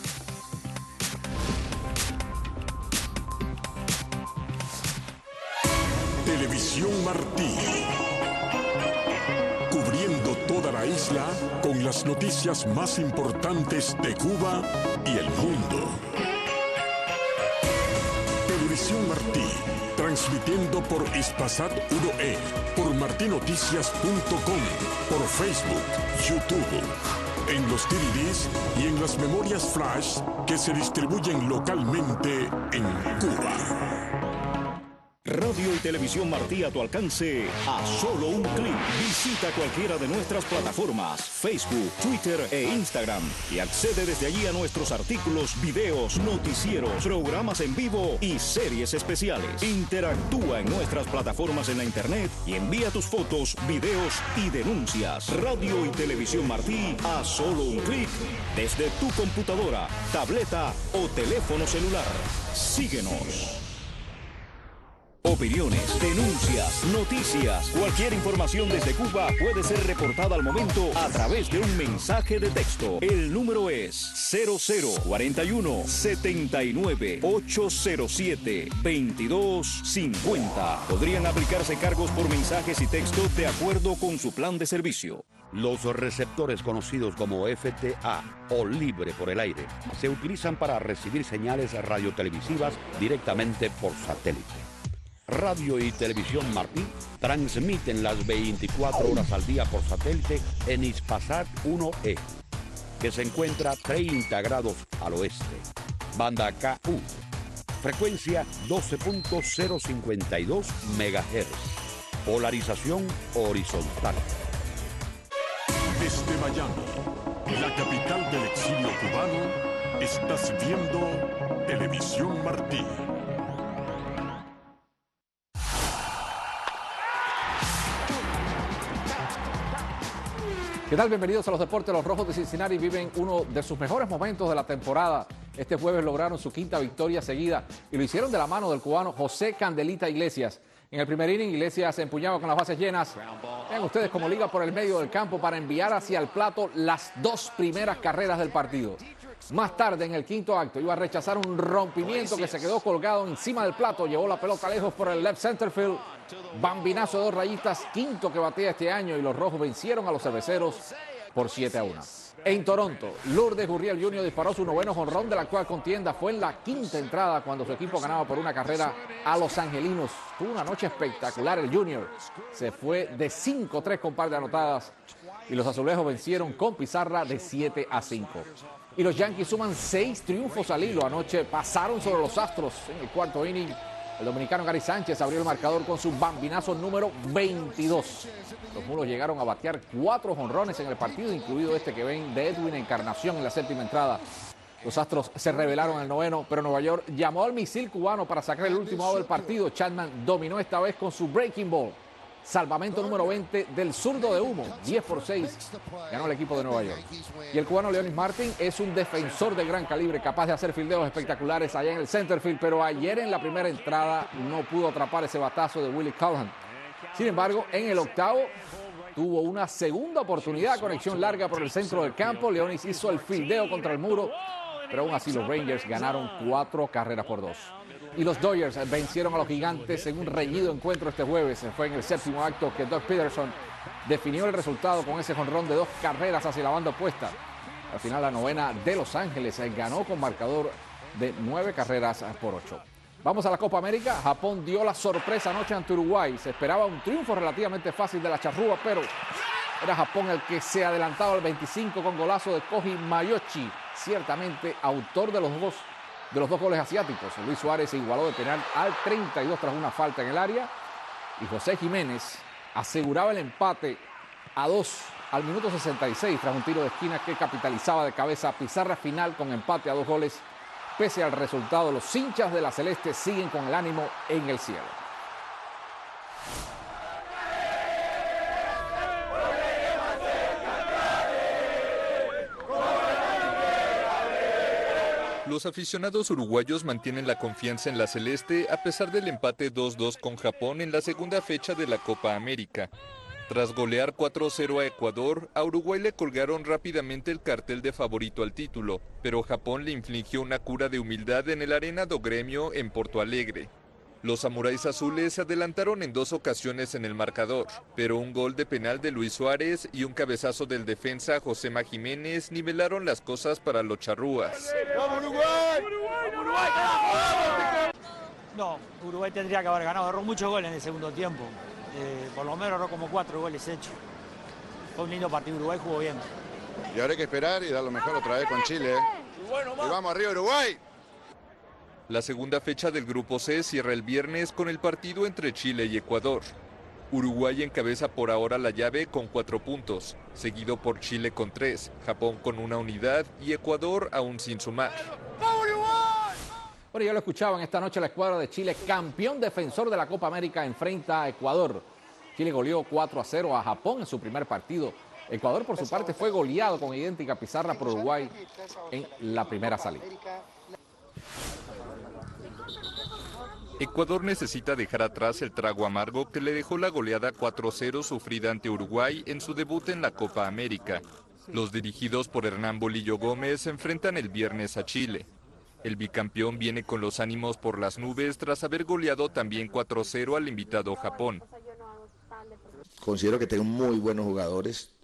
Televisión Martí. Cubriendo toda la isla con las noticias más importantes de Cuba y el mundo. Televisión Martí. Transmitiendo por Ispasat 1E, por martinoticias.com, por Facebook, YouTube, en los DVDs y en las memorias flash que se distribuyen localmente en Cuba. Radio y Televisión Martí a tu alcance a solo un clic. Visita cualquiera de nuestras plataformas, Facebook, Twitter e Instagram y accede desde allí a nuestros artículos, videos, noticieros, programas en vivo y series especiales. Interactúa en nuestras plataformas en la internet y envía tus fotos, videos y denuncias. Radio y Televisión Martí a solo un clic desde tu computadora, tableta o teléfono celular. Síguenos. Opiniones, denuncias, noticias, cualquier información desde Cuba puede ser reportada al momento a través de un mensaje de texto. El número es 0041 79 807 2250. Podrían aplicarse cargos por mensajes y texto de acuerdo con su plan de servicio. Los receptores conocidos como FTA o libre por el aire se utilizan para recibir señales radiotelevisivas directamente por satélite. Radio y Televisión Martí transmiten las 24 horas al día por satélite en Ispasat 1E, que se encuentra 30 grados al oeste. Banda KU, frecuencia 12.052 MHz. Polarización horizontal. Desde Miami, la capital del exilio cubano, estás viendo Televisión Martí. ¿Qué tal? Bienvenidos a los deportes. Los Rojos de Cincinnati viven uno de sus mejores momentos de la temporada. Este jueves lograron su quinta victoria seguida y lo hicieron de la mano del cubano José Candelita Iglesias. En el primer inning, Iglesias se empuñaba con las bases llenas. Vean ustedes cómo liga por el medio del campo para enviar hacia el plato las dos primeras carreras del partido. Más tarde, en el quinto acto, iba a rechazar un rompimiento que se quedó colgado encima del plato. Llevó la pelota lejos por el left center field. Bambinazo de 2 rayitas, quinto que batea este año, y los Rojos vencieron a los Cerveceros por 7-1. En Toronto, Lourdes Gurriel Jr. disparó su 9º jonrón de la actual contienda. Fue en la quinta entrada cuando su equipo ganaba por 1 carrera a los angelinos. Tuvo una noche espectacular el Junior. Se fue de 5-3 con par de anotadas y los azulejos vencieron con pizarra de 7-5. Y los Yankees suman 6 triunfos al hilo. Anoche pasaron sobre los Astros en el cuarto inning. El dominicano Gary Sánchez abrió el marcador con su bambinazo número 22. Los Mulos llegaron a batear 4 jonrones en el partido, incluido este que ven de Edwin Encarnación en la 7ª entrada. Los Astros se rebelaron en el 9º, pero Nueva York llamó al misil cubano para sacar el último out del partido. Chapman dominó esta vez con su breaking ball. Salvamento número 20 del zurdo de humo, 10-6, ganó el equipo de Nueva York. Y el cubano Leonis Martin es un defensor de gran calibre, capaz de hacer fildeos espectaculares allá en el center field, pero ayer en la primera entrada no pudo atrapar ese batazo de Willie Callahan. Sin embargo, en el octavo tuvo una segunda oportunidad, conexión larga por el centro del campo. Leonis hizo el fildeo contra el muro, pero aún así los Rangers ganaron 4 carreras por 2. Y los Dodgers vencieron a los Gigantes en un reñido encuentro este jueves. Fue en el 7º acto que Doug Peterson definió el resultado con ese jonrón de 2 carreras hacia la banda opuesta. Al final, la novena de Los Ángeles ganó con marcador de 9 carreras por 8. Vamos a la Copa América. Japón dio la sorpresa anoche ante Uruguay. Se esperaba un triunfo relativamente fácil de la charrúa, pero era Japón el que se adelantaba al 25 con golazo de Koji Mayoshi, ciertamente autor de los dos goles asiáticos. Luis Suárez se igualó de penal al 32 tras una falta en el área. Y José Jiménez aseguraba el empate a 2 al minuto 66 tras un tiro de esquina que capitalizaba de cabeza. Pizarra final con empate a 2 goles. Pese al resultado, los hinchas de la Celeste siguen con el ánimo en el cielo. Los aficionados uruguayos mantienen la confianza en la Celeste a pesar del empate 2-2 con Japón en la segunda fecha de la Copa América. Tras golear 4-0 a Ecuador, a Uruguay le colgaron rápidamente el cartel de favorito al título, pero Japón le infligió una cura de humildad en el Arena do Grêmio en Porto Alegre. Los samuráis azules se adelantaron en 2 ocasiones en el marcador, pero un gol de penal de Luis Suárez y un cabezazo del defensa Josema Jiménez nivelaron las cosas para los charrúas. ¡Vamos Uruguay! ¡Uruguay! No, Uruguay tendría que haber ganado, erró muchos goles en el segundo tiempo. Por lo menos erró como 4 goles hechos. Fue un lindo partido, Uruguay jugó bien. Y ahora hay que esperar y dar lo mejor otra vez con Chile. Y vamos arriba Uruguay. La segunda fecha del Grupo C cierra el viernes con el partido entre Chile y Ecuador. Uruguay encabeza por ahora la llave con 4 puntos, seguido por Chile con 3, Japón con 1 unidad y Ecuador aún sin sumar. Bueno, ya lo escuchaban, esta noche la escuadra de Chile, campeón defensor de la Copa América, enfrenta a Ecuador. Chile goleó 4-0 a Japón en su primer partido. Ecuador, por su parte, fue goleado con idéntica pizarra por Uruguay en la primera salida. Ecuador necesita dejar atrás el trago amargo que le dejó la goleada 4-0 sufrida ante Uruguay en su debut en la Copa América. Los dirigidos por Hernán Bolillo Gómez se enfrentan el viernes a Chile. El bicampeón viene con los ánimos por las nubes tras haber goleado también 4-0 al invitado Japón. Considero que tengo muy buenos jugadores,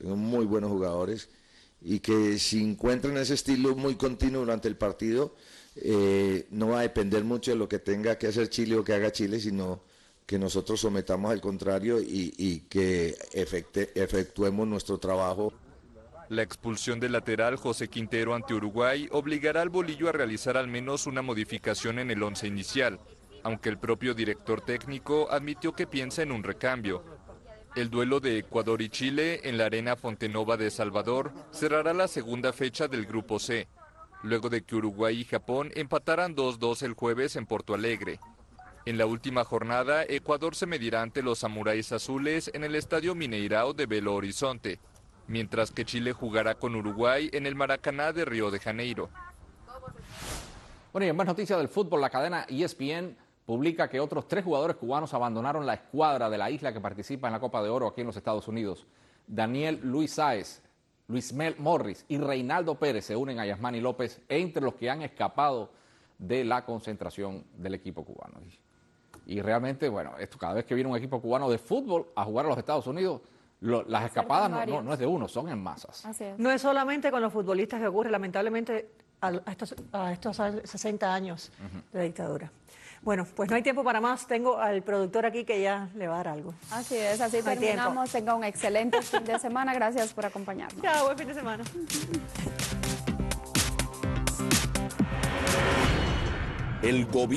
y que si encuentran ese estilo muy continuo durante el partido, no va a depender mucho de lo que tenga que hacer Chile o que haga Chile, sino que nosotros sometamos al contrario y que efectuemos nuestro trabajo. La expulsión del lateral José Quintero ante Uruguay obligará al Bolillo a realizar al menos una modificación en el once inicial, aunque el propio director técnico admitió que piensa en un recambio. El duelo de Ecuador y Chile en la Arena Fontenova de Salvador cerrará la segunda fecha del Grupo C, luego de que Uruguay y Japón empataran 2-2 el jueves en Porto Alegre. En la última jornada, Ecuador se medirá ante los Samuráis Azules en el Estadio Mineirao de Belo Horizonte, mientras que Chile jugará con Uruguay en el Maracaná de Río de Janeiro. Bueno, y en más noticias del fútbol, la cadena ESPN publica que otros 3 jugadores cubanos abandonaron la escuadra de la isla que participa en la Copa de Oro aquí en los Estados Unidos. Daniel Luis Sáez, Luis Mel Morris y Reinaldo Pérez se unen a Yasmani López entre los que han escapado de la concentración del equipo cubano. Y realmente, bueno, esto cada vez que viene un equipo cubano de fútbol a jugar a los Estados Unidos, las escapadas no es de uno, son en masas. Así es. No es solamente con los futbolistas que ocurre, lamentablemente, a estos 60 años de dictadura. Bueno, pues no hay tiempo para más. Tengo al productor aquí que ya le va a dar algo. Así es, así No hay terminamos. Tenga un excelente fin de semana. Gracias por acompañarnos. Chao, buen fin de semana. El gobierno